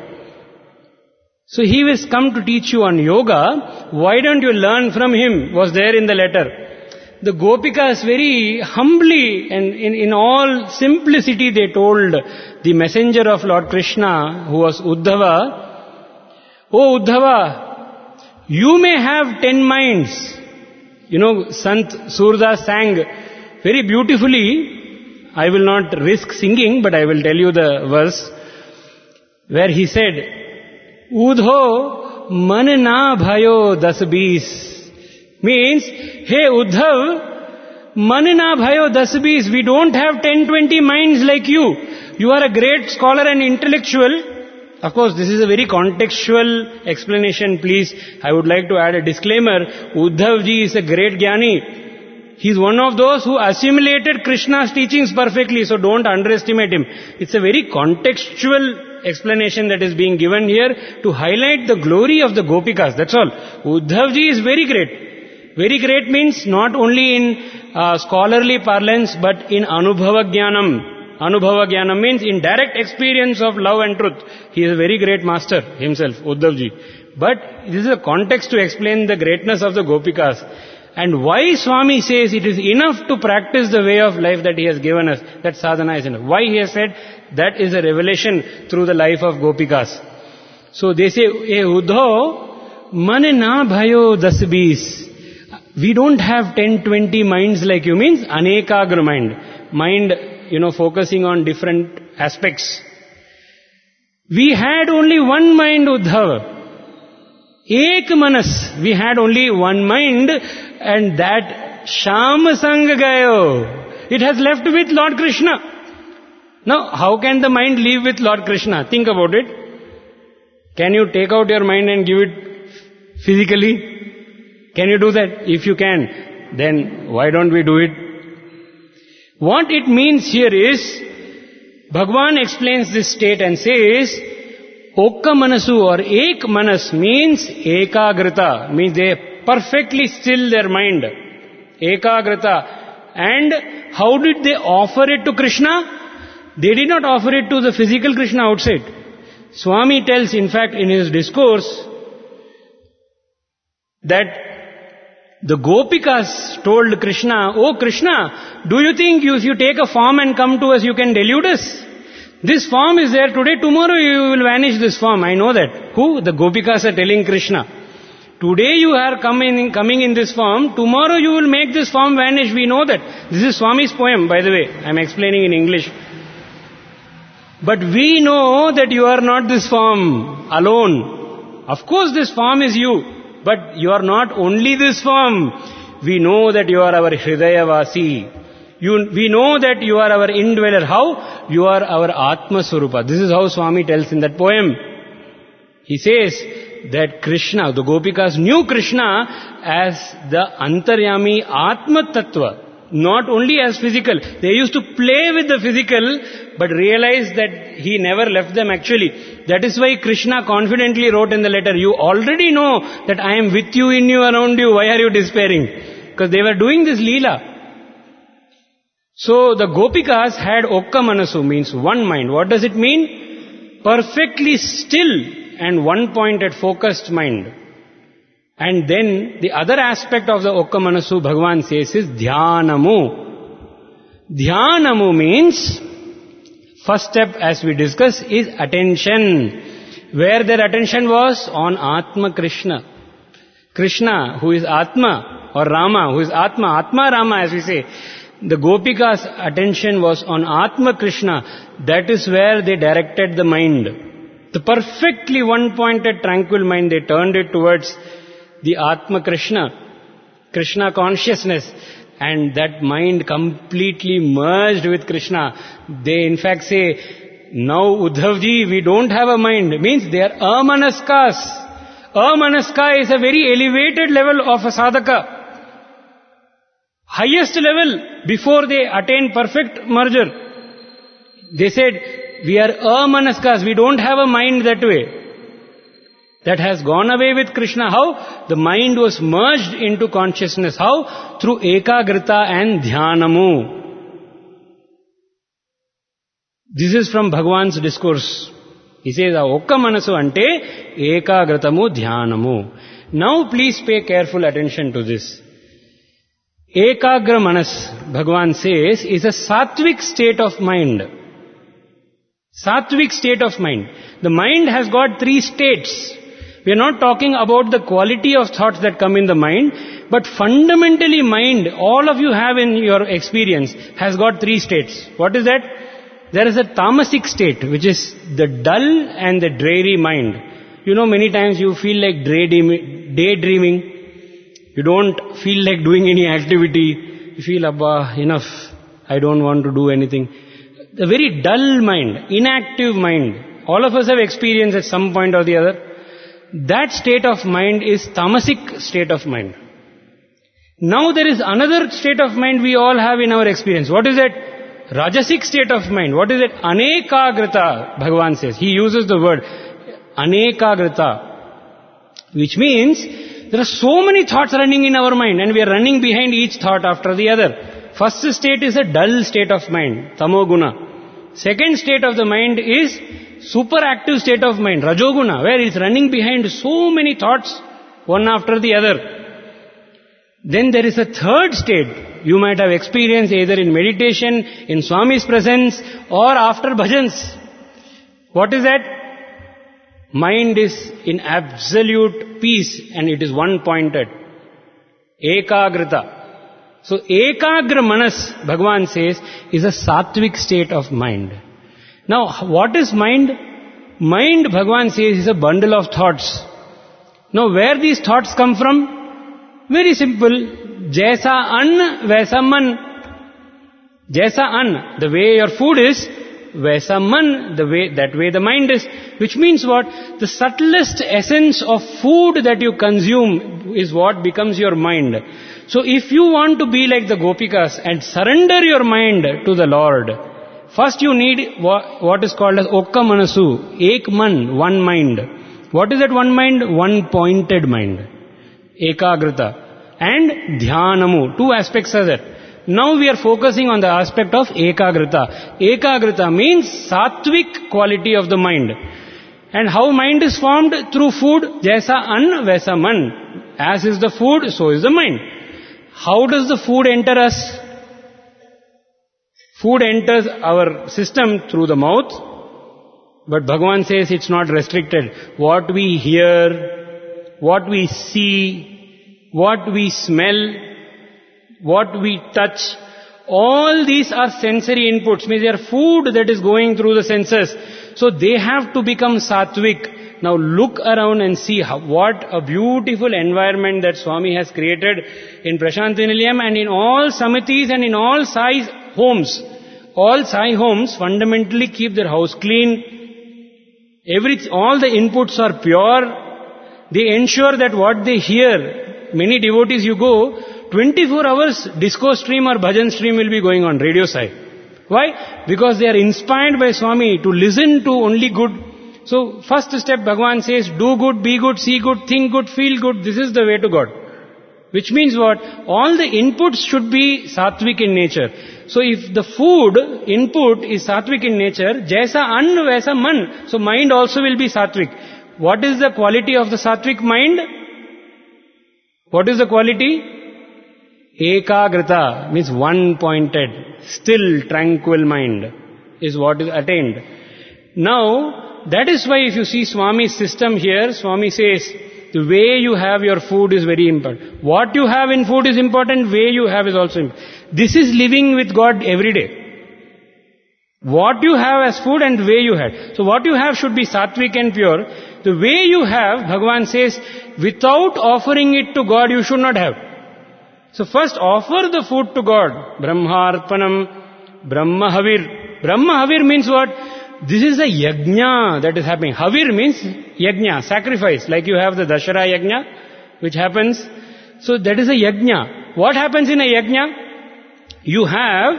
Speaker 2: So he has come to teach you on yoga. Why don't you learn from him? Was there in the letter. The Gopikas very humbly and in, in all simplicity they told the messenger of Lord Krishna, who was Uddhava, Oh Uddhava, you may have ten minds. You know, Sant Surdas sang very beautifully. I will not risk singing, but I will tell you the verse where he said, Udho man na bhayo das bees. Means, hey Uddhav, man na bhayo das bees. We don't have ten, twenty minds like you. You are a great scholar and intellectual. Of course, this is a very contextual explanation, please. I would like to add a disclaimer. Uddhav ji is a great jnani. He is one of those who assimilated Krishna's teachings perfectly, so don't underestimate him. It's a very contextual explanation that is being given here to highlight the glory of the Gopikas, that's all. Uddhav ji is very great. Very great means not only in uh, scholarly parlance, but in Anubhava Jnanam. Anubhava Jnanam means in direct experience of love and truth. He is a very great master himself, Uddhavji. But this is a context to explain the greatness of the Gopikas. And why Swami says it is enough to practice the way of life that he has given us, that sadhana is enough. Why he has said that is a revelation through the life of Gopikas. So they say, "Hey Uddhav, man na bhayo das bees." We don't have ten, twenty minds like you, means anekagra mind. Mind, you know, focusing on different aspects. We had only one mind, Uddhava. Ek manas. We had only one mind, and that Sham sang gayo. It has left with Lord Krishna. Now, how can the mind live with Lord Krishna? Think about it. Can you take out your mind and give it physically? Can you do that? If you can, then why don't we do it? What it means here is, Bhagavan explains this state and says, Okka manasu or ek manas means ekagrata, means they perfectly still their mind. Ekagrata. And how did they offer it to Krishna? They did not offer it to the physical Krishna outside. Swami tells, in fact, in his discourse, that the Gopikas told Krishna, "Oh Krishna, do you think you, if you take a form and come to us, you can delude us? This form is there today, tomorrow you will vanish this form. I know that." Who? The Gopikas are telling Krishna. Today you are coming, coming in this form, tomorrow you will make this form vanish, we know that. This is Swami's poem, by the way. I am explaining in English. But we know that you are not this form alone. Of course this form is you. But you are not only this form. We know that you are our Hridayavasi. You, we know that you are our indweller. How? You are our Atma Swarupa. This is how Swami tells in that poem. He says that Krishna, the Gopikas knew Krishna as the Antaryami Atma Tattva. Not only as physical. They used to play with the physical, but realized that he never left them actually. That is why Krishna confidently wrote in the letter, "You already know that I am with you, in you, around you. Why are you despairing?" Because they were doing this Leela. So the Gopikas had Okka Manasu, means one mind. What does it mean? Perfectly still and one-pointed focused mind. And then the other aspect of the Okka Manasu, Bhagavan says, is Dhyanamu. Dhyanamu means, first step as we discuss is attention. Where their attention was? On Atma Krishna. Krishna, who is Atma, or Rama, who is Atma, Atma Rama as we say. The Gopikas' attention was on Atma Krishna. That is where they directed the mind. The perfectly one-pointed tranquil mind, they turned it towards the Atma Krishna, Krishna consciousness, and that mind completely merged with Krishna. They in fact say, now Uddhavji, we don't have a mind. Means they are amanaskas. Amanaska is a very elevated level of a sadhaka. Highest level before they attain perfect merger. They said, we are amanaskas, we don't have a mind that way. That has gone away with Krishna. How? The mind was merged into consciousness. How? Through ekagrita and dhyanamu. This is from Bhagavan's discourse. He says, Okka manasu ante ekagritamu dhyanamu. Now please pay careful attention to this. Ekagra manas, Bhagavan says, is a sattvic state of mind. Sattvic state of mind. The mind has got three states. We are not talking about the quality of thoughts that come in the mind, but fundamentally mind, all of you have in your experience, has got three states. What is that? There is a tamasic state, which is the dull and the dreary mind. You know, many times you feel like daydreaming. You don't feel like doing any activity. You feel, Abba, enough. I don't want to do anything. A very dull mind, inactive mind. All of us have experienced at some point or the other. That state of mind is tamasic state of mind. Now there is another state of mind we all have in our experience. What is that? Rajasic state of mind. What is it? Anekagrita, Bhagavan says. He uses the word Anekagrita, which means there are so many thoughts running in our mind and we are running behind each thought after the other. First state is a dull state of mind, tamoguna. Second state of the mind is superactive state of mind, rajoguna, where it's running behind so many thoughts, one after the other. Then there is a third state you might have experienced either in meditation, in Swami's presence, or after bhajans. What is that? Mind is in absolute peace and it is one-pointed. Ekagrita. So, Ekagra Manas, Bhagavan says, is a sattvic state of mind. Now, what is mind? Mind, Bhagavan says, is a bundle of thoughts. Now, where these thoughts come from? Very simple. Jaisa an, vaisa man. Jaisa an, the way your food is, vaisa man, the way, that way the mind is. Which means what? The subtlest essence of food that you consume is what becomes your mind. So if you want to be like the Gopikas and surrender your mind to the Lord, first you need what, what is called as Okka Manasu, Ek Man, one mind. What is that one mind? One pointed mind. Ekagrita. And Dhyanamu. Two aspects are there. Now we are focusing on the aspect of Ekagrita. Ekagrita means sattvic quality of the mind. And how mind is formed? Through food. Jaisa an, vaisa man. As is the food, so is the mind. How does the food enter us? Food enters our system through the mouth. But Bhagavan says it's not restricted. What we hear, what we see, what we smell, what we touch, all these are sensory inputs. Means they are food that is going through the senses. So they have to become sattvic. Now look around and see how, what a beautiful environment that Swami has created in Prasanthi Nilayam and in all samitis and in all Sai homes. All Sai homes fundamentally keep their house clean. Every, all the inputs are pure. They ensure that what they hear, many devotees you go, twenty-four hours disco stream or bhajan stream will be going on radio side. Why? Because they are inspired by Swami to listen to only good. So first step Bhagavan says, do good, be good, see good, think good, feel good. This is the way to God. Which means what? All the inputs should be sattvic in nature. So if the food input is sattvic in nature, jaisa an vaisa man. So mind also will be sattvic. What is the quality of the sattvic mind? What is the quality? Ekagrita means one-pointed, still, tranquil mind is what is attained. Now, that is why if you see Swami's system here, Swami says, the way you have your food is very important. What you have in food is important, way you have is also important. This is living with God every day. What you have as food and way you have. So what you have should be sattvic and pure. The way you have, Bhagavan says, without offering it to God, you should not have. So first offer the food to God. Brahmarpanam, Brahma Havir. Brahma Havir means what? This is a yajna that is happening. Havir means yajna, sacrifice. Like you have the Dashara yajna, which happens. So that is a yajna. What happens in a yajna? You have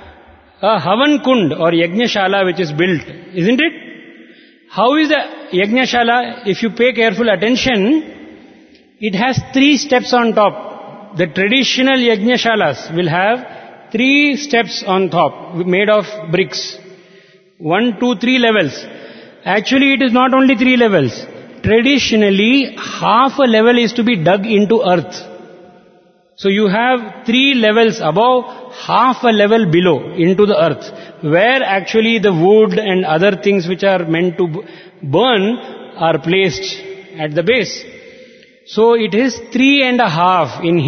Speaker 2: a Havan Kund or Yajnashala which is built, isn't it? How is the Yajnashala? If you pay careful attention, it has three steps on top. The traditional Yajnashalas will have three steps on top, made of bricks. One, two, three levels. Actually, it is not only three levels. Traditionally, half a level is to be dug into earth. So you have three levels above, half a level below into the earth, where actually the wood and other things which are meant to burn are placed at the base. So it is three and a half. In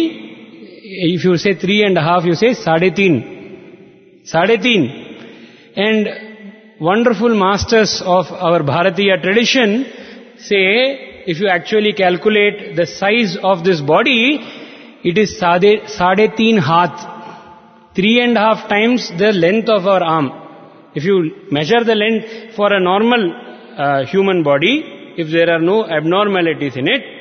Speaker 2: Hindi, if you say three and a half, you say sade teen. Sade teen. And wonderful masters of our Bharatiya tradition say, if you actually calculate the size of this body, it is sade, sade teen haath. Three and a half times the length of our arm. If you measure the length for a normal uh, human body, if there are no abnormalities in it,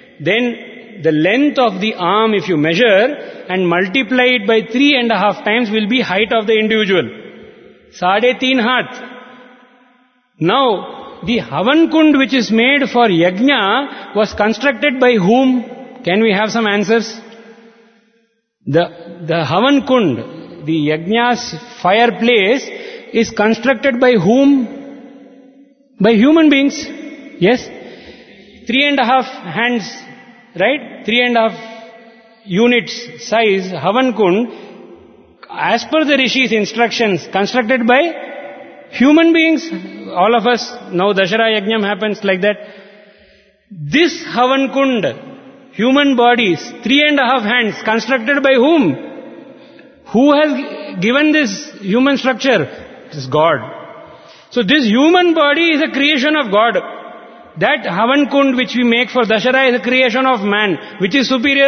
Speaker 2: then the length of the arm, if you measure and multiply it by three and a half times, will be height of the individual. Sade teen haath. Now, the Havan Kund which is made for Yajna was constructed by whom? Can we have some answers? The, the Havan Kund, the Yajna's fireplace, is constructed by whom? By human beings. Yes? Three and a half hands, right? Three and a half units size, Havan Kund, as per the Rishi's instructions, constructed by human beings. All of us, now Dashara Yajnam happens like that. This Havan Kund, human bodies, three and a half hands, constructed by whom? Who has given this human structure? It is God. So this human body is a creation of God. That Havan Kund which we make for Dashara is a creation of man. Which is superior?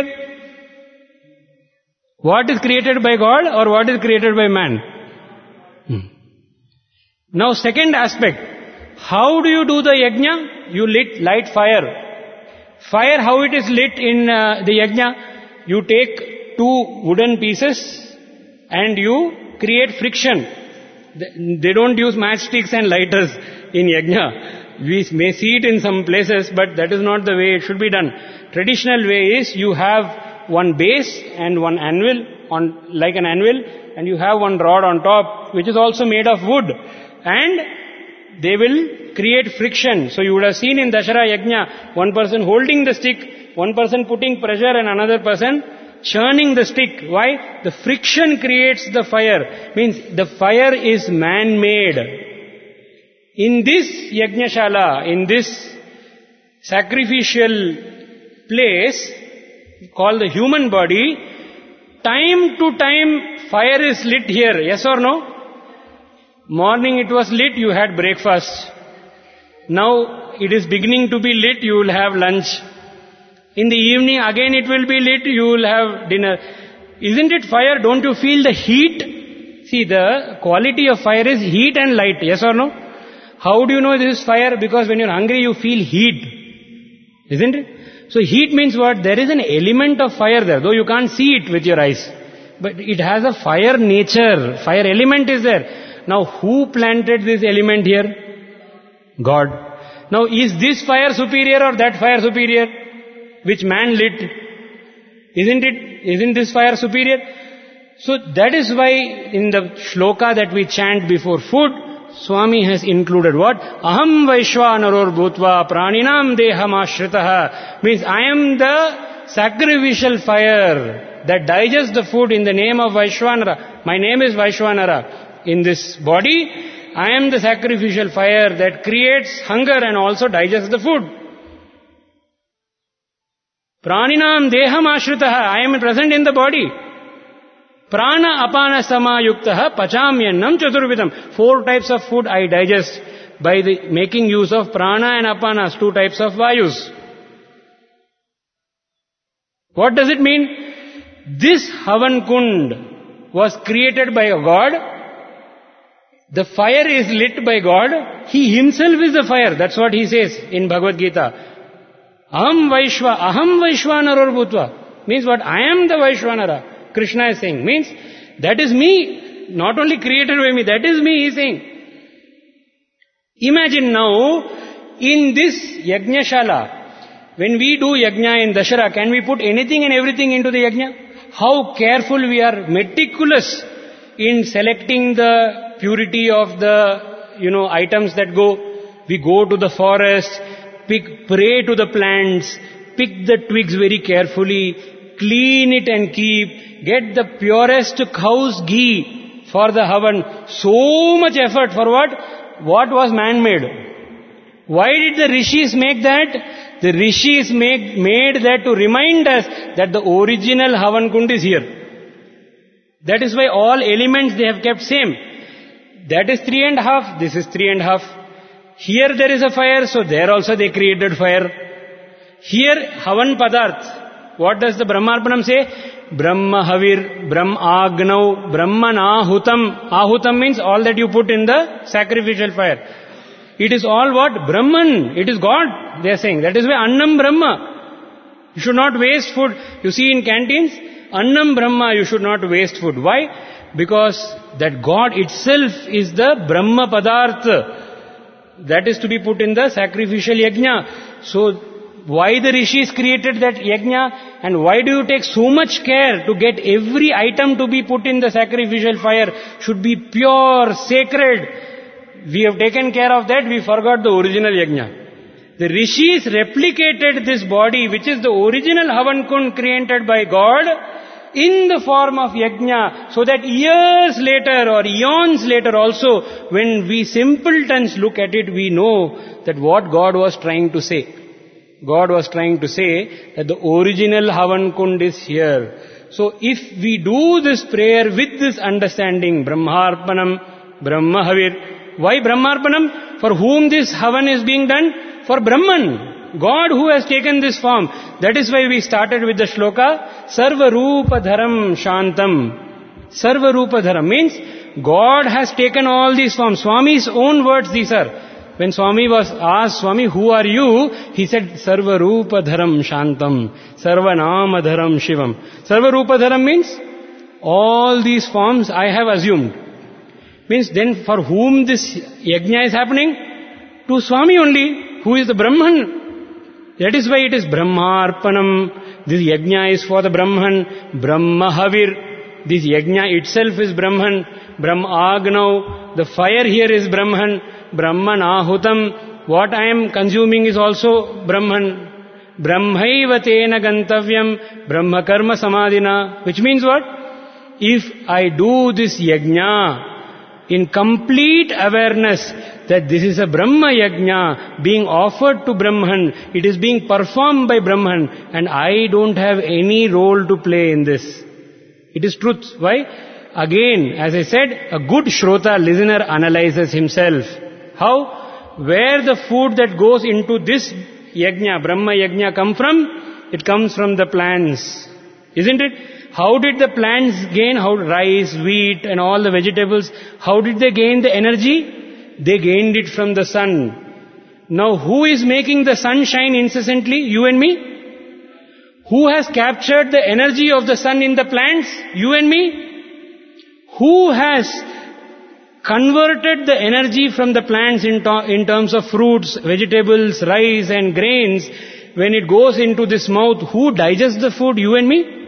Speaker 2: What is created by God or what is created by man? Hmm. Now second aspect. How do you do the yajna? You lit, light fire. Fire, how it is lit in uh, the yajna? You take two wooden pieces and you create friction. They, they don't use matchsticks and lighters in yajna. We may see it in some places, but that is not the way it should be done. Traditional way is you have one base and one anvil, on like an anvil, and you have one rod on top, which is also made of wood. And they will create friction. So you would have seen in Dashara Yajna, one person holding the stick, one person putting pressure and another person churning the stick. Why? The friction creates the fire. Means the fire is man-made. In this Yajnashala, in this sacrificial place, called the human body, time to time fire is lit here. Yes or no? Morning it was lit, you had breakfast. Now it is beginning to be lit, you will have lunch. In the evening again it will be lit, you will have dinner. Isn't it fire? Don't you feel the heat? See, the quality of fire is heat and light. Yes or no? How do you know this is fire? Because when you're hungry you feel heat. Isn't it? So heat means what? There is an element of fire there, though you can't see it with your eyes. But it has a fire nature. Fire element is there. Now who planted this element here? God. Now is this fire superior or that fire superior? Which man lit? Isn't it? Isn't this fire superior? So that is why in the shloka that we chant before food, Swami has included what? Aham Vaishwanaror Bhutva Praninam Deham Ashritaha. Means I am the sacrificial fire that digests the food in the name of Vaishwanara. My name is Vaishwanara. In this body, I am the sacrificial fire that creates hunger and also digests the food. Praninam Deham Ashritaha. I am present in the body. Prana apana samayuktaha pachamyannam chaturvidam. Four types of food I digest by the making use of prana and apanas, two types of vayus. What does it mean? This Havan Kund was created by a God. The fire is lit by God. He himself is the fire. That's what he says in Bhagavad Gita. Aham Vaishwa, Aham Vaishwanaror Bhutva. Means what? I am the Vaishwanara. Krishna is saying. Means that is me. Not only created by me, that is me, he is saying. Imagine now, in this Yajnashala, when we do Yajna in Dashara, can we put anything and everything into the Yajna? How careful we are, meticulous in selecting the purity of the, you know, items that go. We go to the forest, pick, pray to the plants, pick the twigs very carefully, clean it and keep, get the purest cow's ghee for the Havan. So much effort for what? What was man-made? Why did the Rishis make that? The Rishis make, made that to remind us that the original Havan Kund is here. That is why all elements they have kept same. That is three and a half, this is three and a half. Here there is a fire, so there also they created fire. Here Havan Padarth. What does the Brahmarpanam say? Brahma Havir, Brahma Agnau, Brahman Ahutam. Ahutam means all that you put in the sacrificial fire. It is all what? Brahman. It is God, they are saying. That is why Annam Brahma. You should not waste food. You see in canteens, Annam Brahma, you should not waste food. Why? Because that God itself is the Brahma Padartha. that is to be put in the sacrificial yajna. So, why the rishis created that yajna, and why do you take so much care to get every item to be put in the sacrificial fire should be pure, sacred? We have taken care of that, we forgot the original yajna. The rishis replicated this body, which is the original Havan Kund created by God, in the form of yajna, so that years later or eons later also, when we simpletons look at it, we know that what God was trying to say. God was trying to say that the original Havan Kund is here. So if we do this prayer with this understanding, Brahmarpanam, Brahmahavir. Why Brahmarpanam? For whom this Havan is being done? For Brahman, God who has taken this form. That is why we started with the shloka, Sarva Rupa Dharam Shantam. Sarva Rupa Dharam means God has taken all these forms. Swami's own words these are. When Swami was asked, Swami, who are you? He said, Sarva Rupa Dharam Shantam. Sarva Nama Dharam Shivam. Sarva Rupa Dharam means all these forms I have assumed. Means then for whom this yajna is happening? To Swami only. Who is the Brahman? That is why it is Brahmarpanam. This yajna is for the Brahman. Brahmahavir. This yajna itself is Brahman. Brahmagnav. The fire here is Brahman. Brahman Ahutam. What I am consuming is also Brahman. Brahmaiva tena gantavyam. Brahma karma samadhina. Which means what? If I do this yajna in complete awareness that this is a Brahma yajna being offered to Brahman, it is being performed by Brahman, and I don't have any role to play in this. It is truth. Why? Again, as I said, a good Shrota, listener, analyzes himself. How? Where the food that goes into this yajna, Brahma yajna, come from? It comes from the plants. Isn't it? How did the plants gain? How rice, wheat and all the vegetables, how did they gain the energy? They gained it from the sun. Now who is making the sun shine incessantly? You and me? Who has captured the energy of the sun in the plants? You and me? Who has converted the energy from the plants in, to- in terms of fruits, vegetables, rice and grains? When it goes into this mouth, who digests the food? You and me?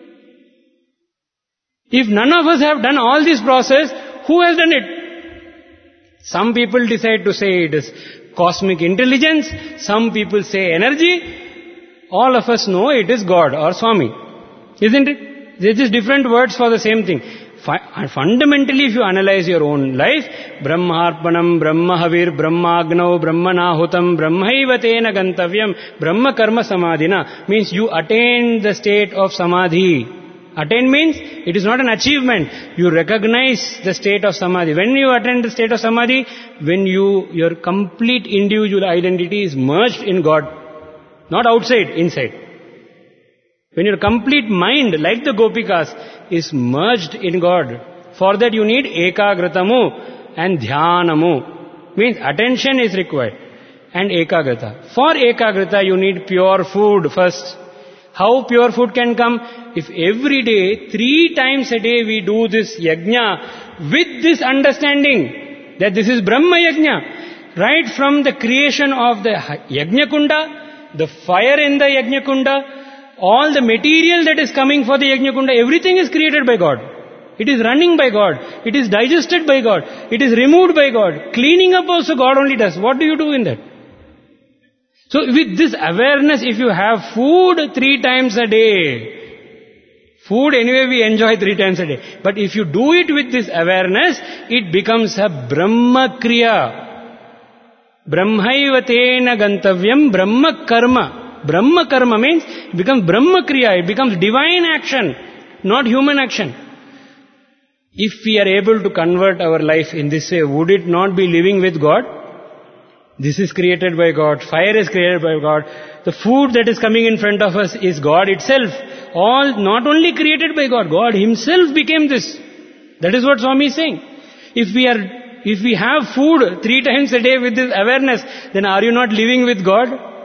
Speaker 2: If none of us have done all this process, who has done it? Some people decide to say it is cosmic intelligence, some people say energy. All of us know it is God or Swami. Isn't it? They're just different words for the same thing. Fundamentally, if you analyze your own life, Brahmarpanam, Brahmahavir, Brahmagnav, Brahmanahutam, Brahmaiva tena gantavyam, Brahma karma samadhina means you attain the state of samadhi. Attain means it is not an achievement. You recognize the state of samadhi. When you attain the state of samadhi, when you, your complete individual identity is merged in God. Not outside, inside. When your complete mind, like the Gopikas, is merged in God. For that you need ekagratamu and dhyanamu. Means attention is required. And ekagrata. For ekagrata you need pure food first. How pure food can come? If every day, three times a day we do this yajna with this understanding that this is Brahma yajna. Right from the creation of the yajna kunda, the fire in the yajna kunda, all the material that is coming for the yajna kunda, everything is created by God. It is running by God. It is digested by God. It is removed by God. Cleaning up also God only does. What do you do in that? So with this awareness, if you have food three times a day, food anyway we enjoy three times a day. But if you do it with this awareness, it becomes a Brahma Kriya. Brahmaiva tena gantavyam Brahma karma. Brahma karma means it becomes Brahma Kriya. It becomes divine action, not human action. If we are able to convert our life in this way, would it not be living with God? This is created by God. Fire is created by God. The food that is coming in front of us is God itself. All not only created by God, God Himself became this. That is what Swami is saying. If we are, if we have food three times a day with this awareness, then are you not living with God?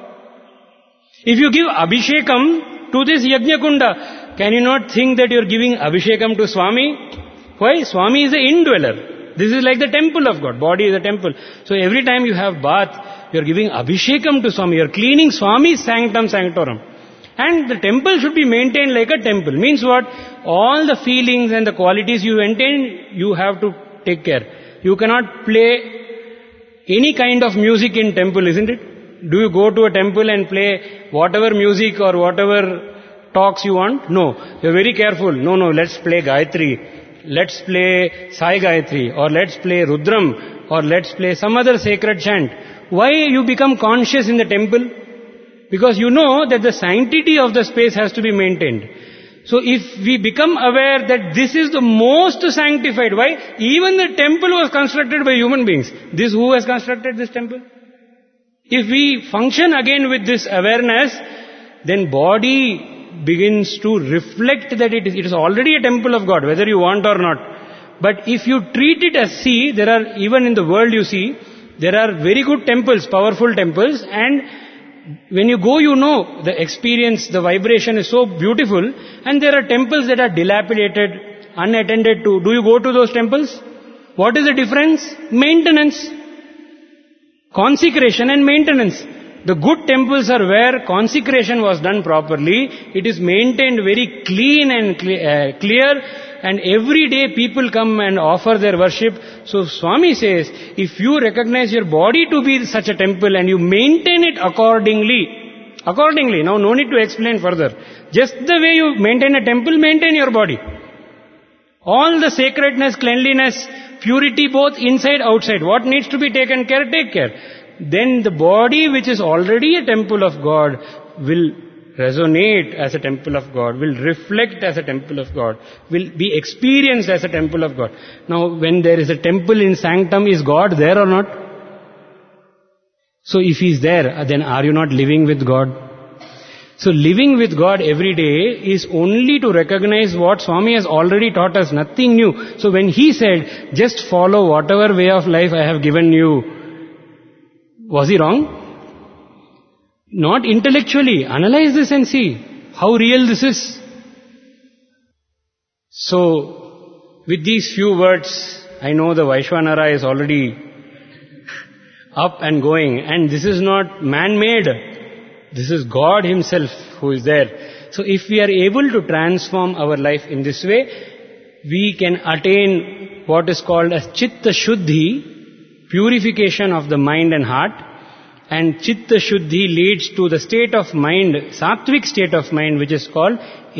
Speaker 2: If you give Abhishekam to this Yajna Kunda, can you not think that you are giving Abhishekam to Swami? Why? Swami is the indweller. This is like the temple of God. Body is a temple. So every time you have bath, you are giving abhishekam to Swami. You are cleaning Swami's sanctum sanctorum. And the temple should be maintained like a temple. Means what? All the feelings and the qualities you maintain, you have to take care. You cannot play any kind of music in temple, isn't it? Do you go to a temple and play whatever music or whatever talks you want? No. You're very careful. No, no, let's play Gayatri. Let's play Sai Gayatri. Or let's play Rudram. Or let's play some other sacred chant. Why you become conscious in the temple? Because you know that the sanctity of the space has to be maintained. So if we become aware that this is the most sanctified, why? Even the temple was constructed by human beings. This who has constructed this temple? If we function again with this awareness, then body begins to reflect that it is, it is already a temple of God, whether you want or not. But if you treat it as, see, there are, even in the world you see, there are very good temples, powerful temples, and when you go, you know, the experience, the vibration is so beautiful, and there are temples that are dilapidated, unattended to. Do you go to those temples? What is the difference? Maintenance. Consecration and maintenance. The good temples are where consecration was done properly. It is maintained very clean and cle- uh, clear, and every day people come and offer their worship. So Swami says, if you recognize your body to be such a temple and you maintain it accordingly, accordingly, now no need to explain further. Just the way you maintain a temple, maintain your body. All the sacredness, cleanliness, purity both inside, outside. What needs to be taken care, take care. Then the body which is already a temple of God will resonate as a temple of God, will reflect as a temple of God, will be experienced as a temple of God. Now when there is a temple in sanctum, is God there or not? So if He is there, then are you not living with God? So living with God every day is only to recognize what Swami has already taught us, nothing new. So when He said, just follow whatever way of life I have given you, was He wrong? Not intellectually. Analyze this and see how real this is. So, with these few words, I know the Vaishwanara is already up and going, and this is not man-made. This is God Himself who is there. So if we are able to transform our life in this way, we can attain what is called as Chitta Shuddhi, purification of the mind and heart. And Chitta Shuddhi leads to the state of mind, Sattvic state of mind, which is called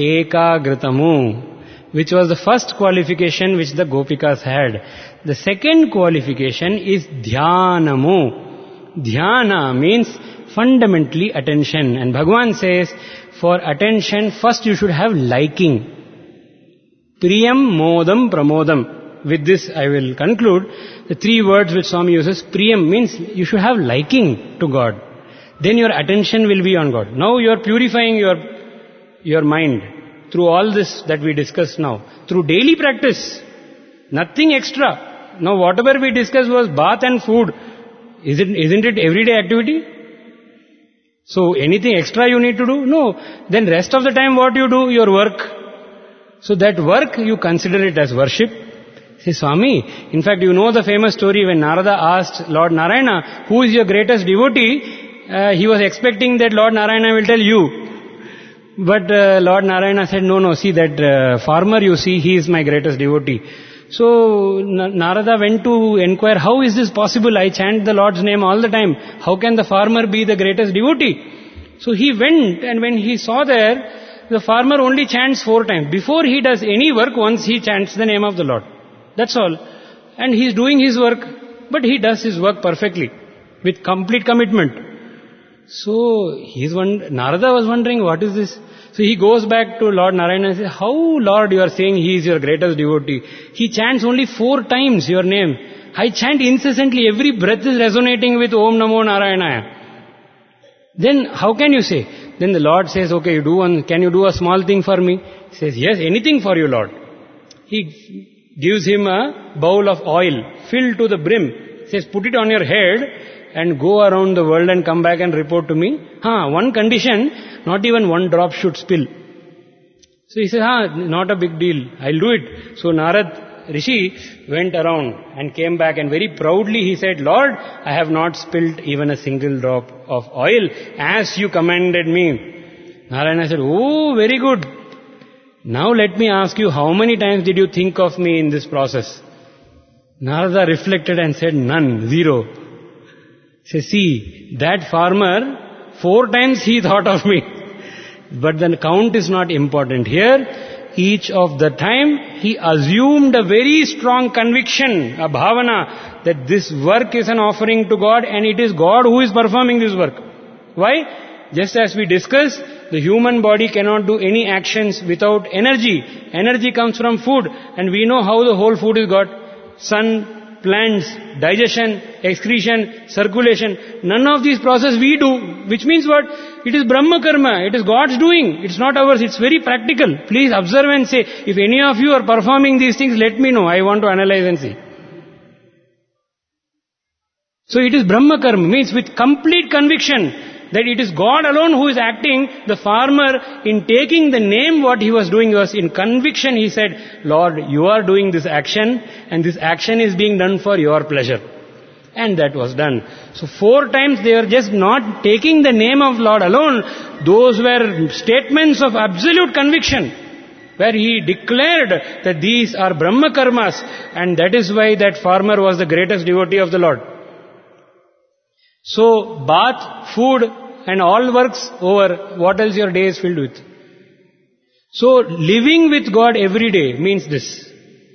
Speaker 2: Ekagritamu, which was the first qualification which the Gopikas had. The second qualification is Dhyanamu. Dhyana means fundamentally attention. And Bhagavan says, for attention, first you should have liking. Priyam, Modam, Pramodam. With this I will conclude. The three words which Swami uses, Priyam means you should have liking to God. Then your attention will be on God. Now you are purifying your, your mind through all this that we discussed now. Through daily practice. Nothing extra. Now whatever we discussed was bath and food. Isn't, isn't it everyday activity? So anything extra you need to do? No. Then rest of the time what you do? Your work. So that work you consider it as worship. Say, Swami, in fact you know the famous story when Narada asked Lord Narayana, who is your greatest devotee? Uh, he was expecting that Lord Narayana will tell you. But uh, Lord Narayana said, no, no, see that uh, farmer you see, he is my greatest devotee. So N- Narada went to inquire, how is this possible? I chant the Lord's name all the time. How can the farmer be the greatest devotee? So he went, and when he saw there, the farmer only chants four times. Before he does any work, once he chants the name of the Lord. That's all. And he is doing his work, but he does his work perfectly, with complete commitment. So, he's wonder, Narada was wondering, what is this? So he goes back to Lord Narayana and says, how Lord you are saying he is your greatest devotee? He chants only four times your name. I chant incessantly, every breath is resonating with Om Namo Narayana. Then how can you say? Then the Lord says, okay, you do one, can you do a small thing for me? He says, yes, anything for you, Lord. He gives him a bowl of oil filled to the brim. Says, put it on your head and go around the world and come back and report to me. Ha, one condition, not even one drop should spill. So he says, ha, not a big deal. I'll do it. So Narad Rishi went around and came back and very proudly he said, Lord, I have not spilled even a single drop of oil as you commanded me. Narayana said, oh, very good. Now let me ask you, how many times did you think of me in this process? Narada reflected and said, none, zero. He said, see, that farmer, four times he thought of me. But the count is not important here. Each of the time he assumed a very strong conviction, a bhavana, that this work is an offering to God and it is God who is performing this work. Why? Just as we discussed, the human body cannot do any actions without energy. Energy comes from food and we know how the whole food is got. Sun, plants, digestion, excretion, circulation. None of these processes we do, which means what? It is Brahma Karma, it is God's doing, it's not ours, it's very practical. Please observe and say, if any of you are performing these things, let me know, I want to analyze and see. So it is Brahma Karma, means with complete conviction that it is God alone who is acting. The farmer, in taking the name what he was doing was in conviction, he said, Lord, you are doing this action and this action is being done for your pleasure. And that was done. So four times they were just not taking the name of Lord alone. Those were statements of absolute conviction, where he declared that these are Brahma Karmas, and that is why that farmer was the greatest devotee of the Lord. So bath, food and all works over, what else your day is filled with? So living with God every day means this.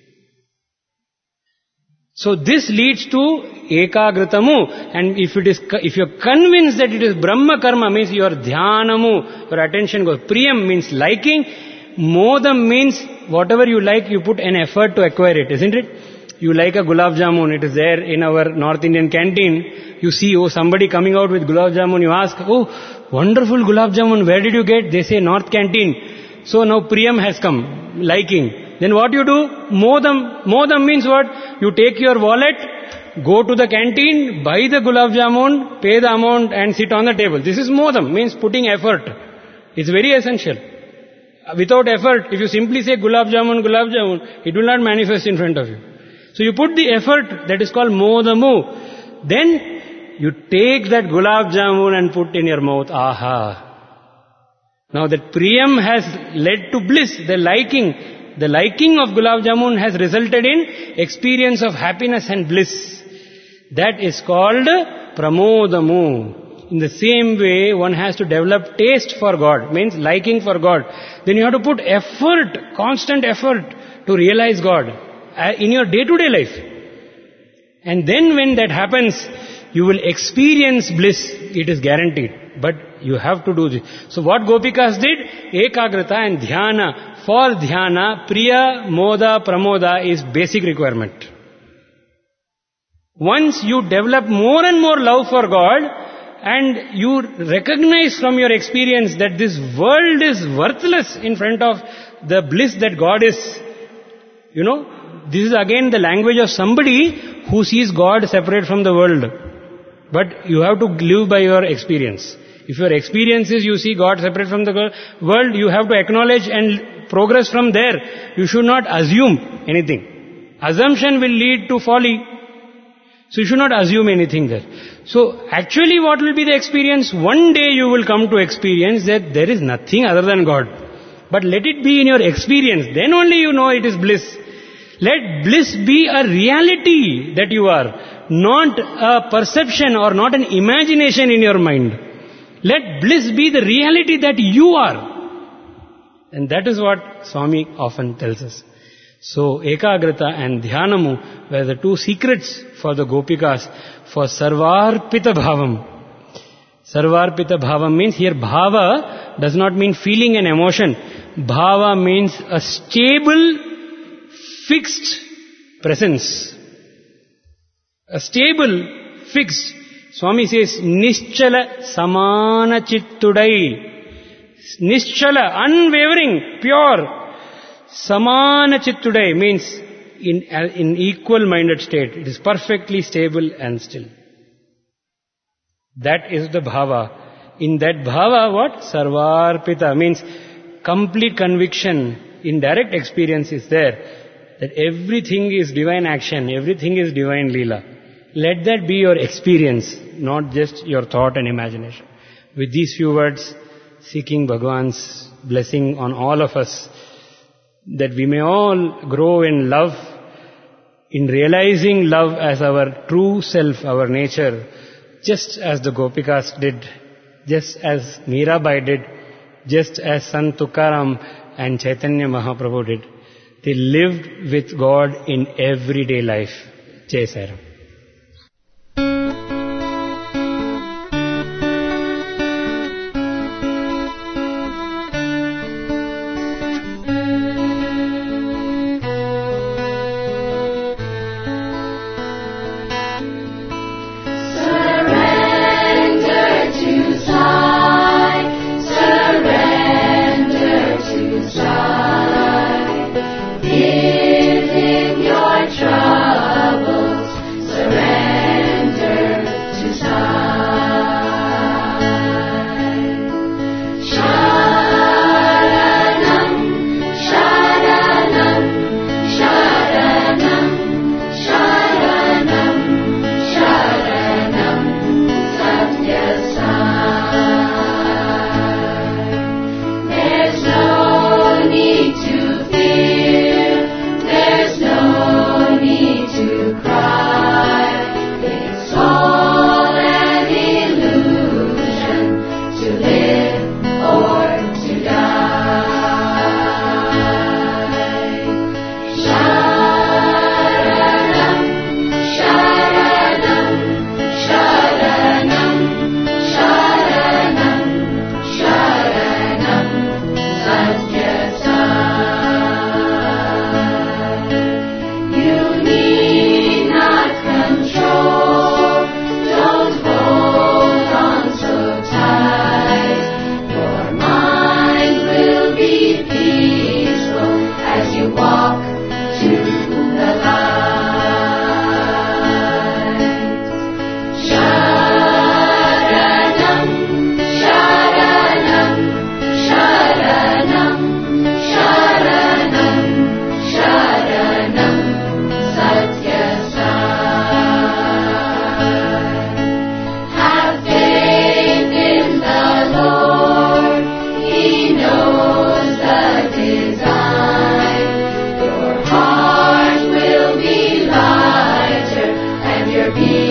Speaker 2: So this leads to ekagritamu, and if it is, if you are convinced that it is Brahma Karma, means your dhyanamu, your attention goes. Priyam means liking, modam means whatever you like, you put an effort to acquire it, isn't it? You like a gulab jamun, it is there in our North Indian canteen. You see, oh, somebody coming out with gulab jamun, you ask, oh, wonderful gulab jamun, where did you get? They say North Canteen. So now Priyam has come, liking. Then what you do? Modam. Modam means what? You take your wallet, go to the canteen, buy the gulab jamun, pay the amount and sit on the table. This is modam, means putting effort. It's very essential. Without effort, if you simply say gulab jamun, gulab jamun, it will not manifest in front of you. So you put the effort, that is called modamu. Then you take that gulab jamun and put in your mouth. Aha. Now that priyam has led to bliss, the liking. The liking of gulab jamun has resulted in experience of happiness and bliss. That is called pramodamu. In the same way, one has to develop taste for God, means liking for God. Then you have to put effort, constant effort to realize God in your day-to-day life. And then when that happens, you will experience bliss. It is guaranteed. But you have to do this. So what Gopikas did? Ekagrata and dhyana. For dhyana, priya, moda, pramoda is basic requirement. Once you develop more and more love for God, and you recognize from your experience that this world is worthless in front of the bliss that God is, you know, this is again the language of somebody who sees God separate from the world. But you have to live by your experience. If your experience is you see God separate from the world, you have to acknowledge and progress from there. You should not assume anything. Assumption will lead to folly. So you should not assume anything there. So actually what will be the experience? One day you will come to experience that there is nothing other than God. But let it be in your experience. Then only you know it is bliss. Let bliss be a reality that you are, not a perception or not an imagination in your mind. Let bliss be the reality that you are. And that is what Swami often tells us. So, Ekagrata and Dhyanamu were the two secrets for the Gopikas for Sarvarpita Bhavam. Sarvarpita Bhavam means here Bhava does not mean feeling and emotion. Bhava means a stable, fixed presence. A stable, fixed. Swami says, Nischala Samana Chittudai. Nischala, unwavering, pure. Samana Chittudai means in, in equal-minded state. It is perfectly stable and still. That is the bhava. In that bhava, what? Sarvarpita means complete conviction in direct experience is there. that everything is divine action, everything is divine Leela. Let that be your experience, not just your thought and imagination. With these few words, seeking Bhagwan's blessing on all of us, that we may all grow in love, in realizing love as our true self, our nature, just as the Gopikas did, just as Mirabai did, just as Sant Tukaram and Chaitanya Mahaprabhu did. They lived with God in everyday life. Jai Sai Ram.
Speaker 3: Be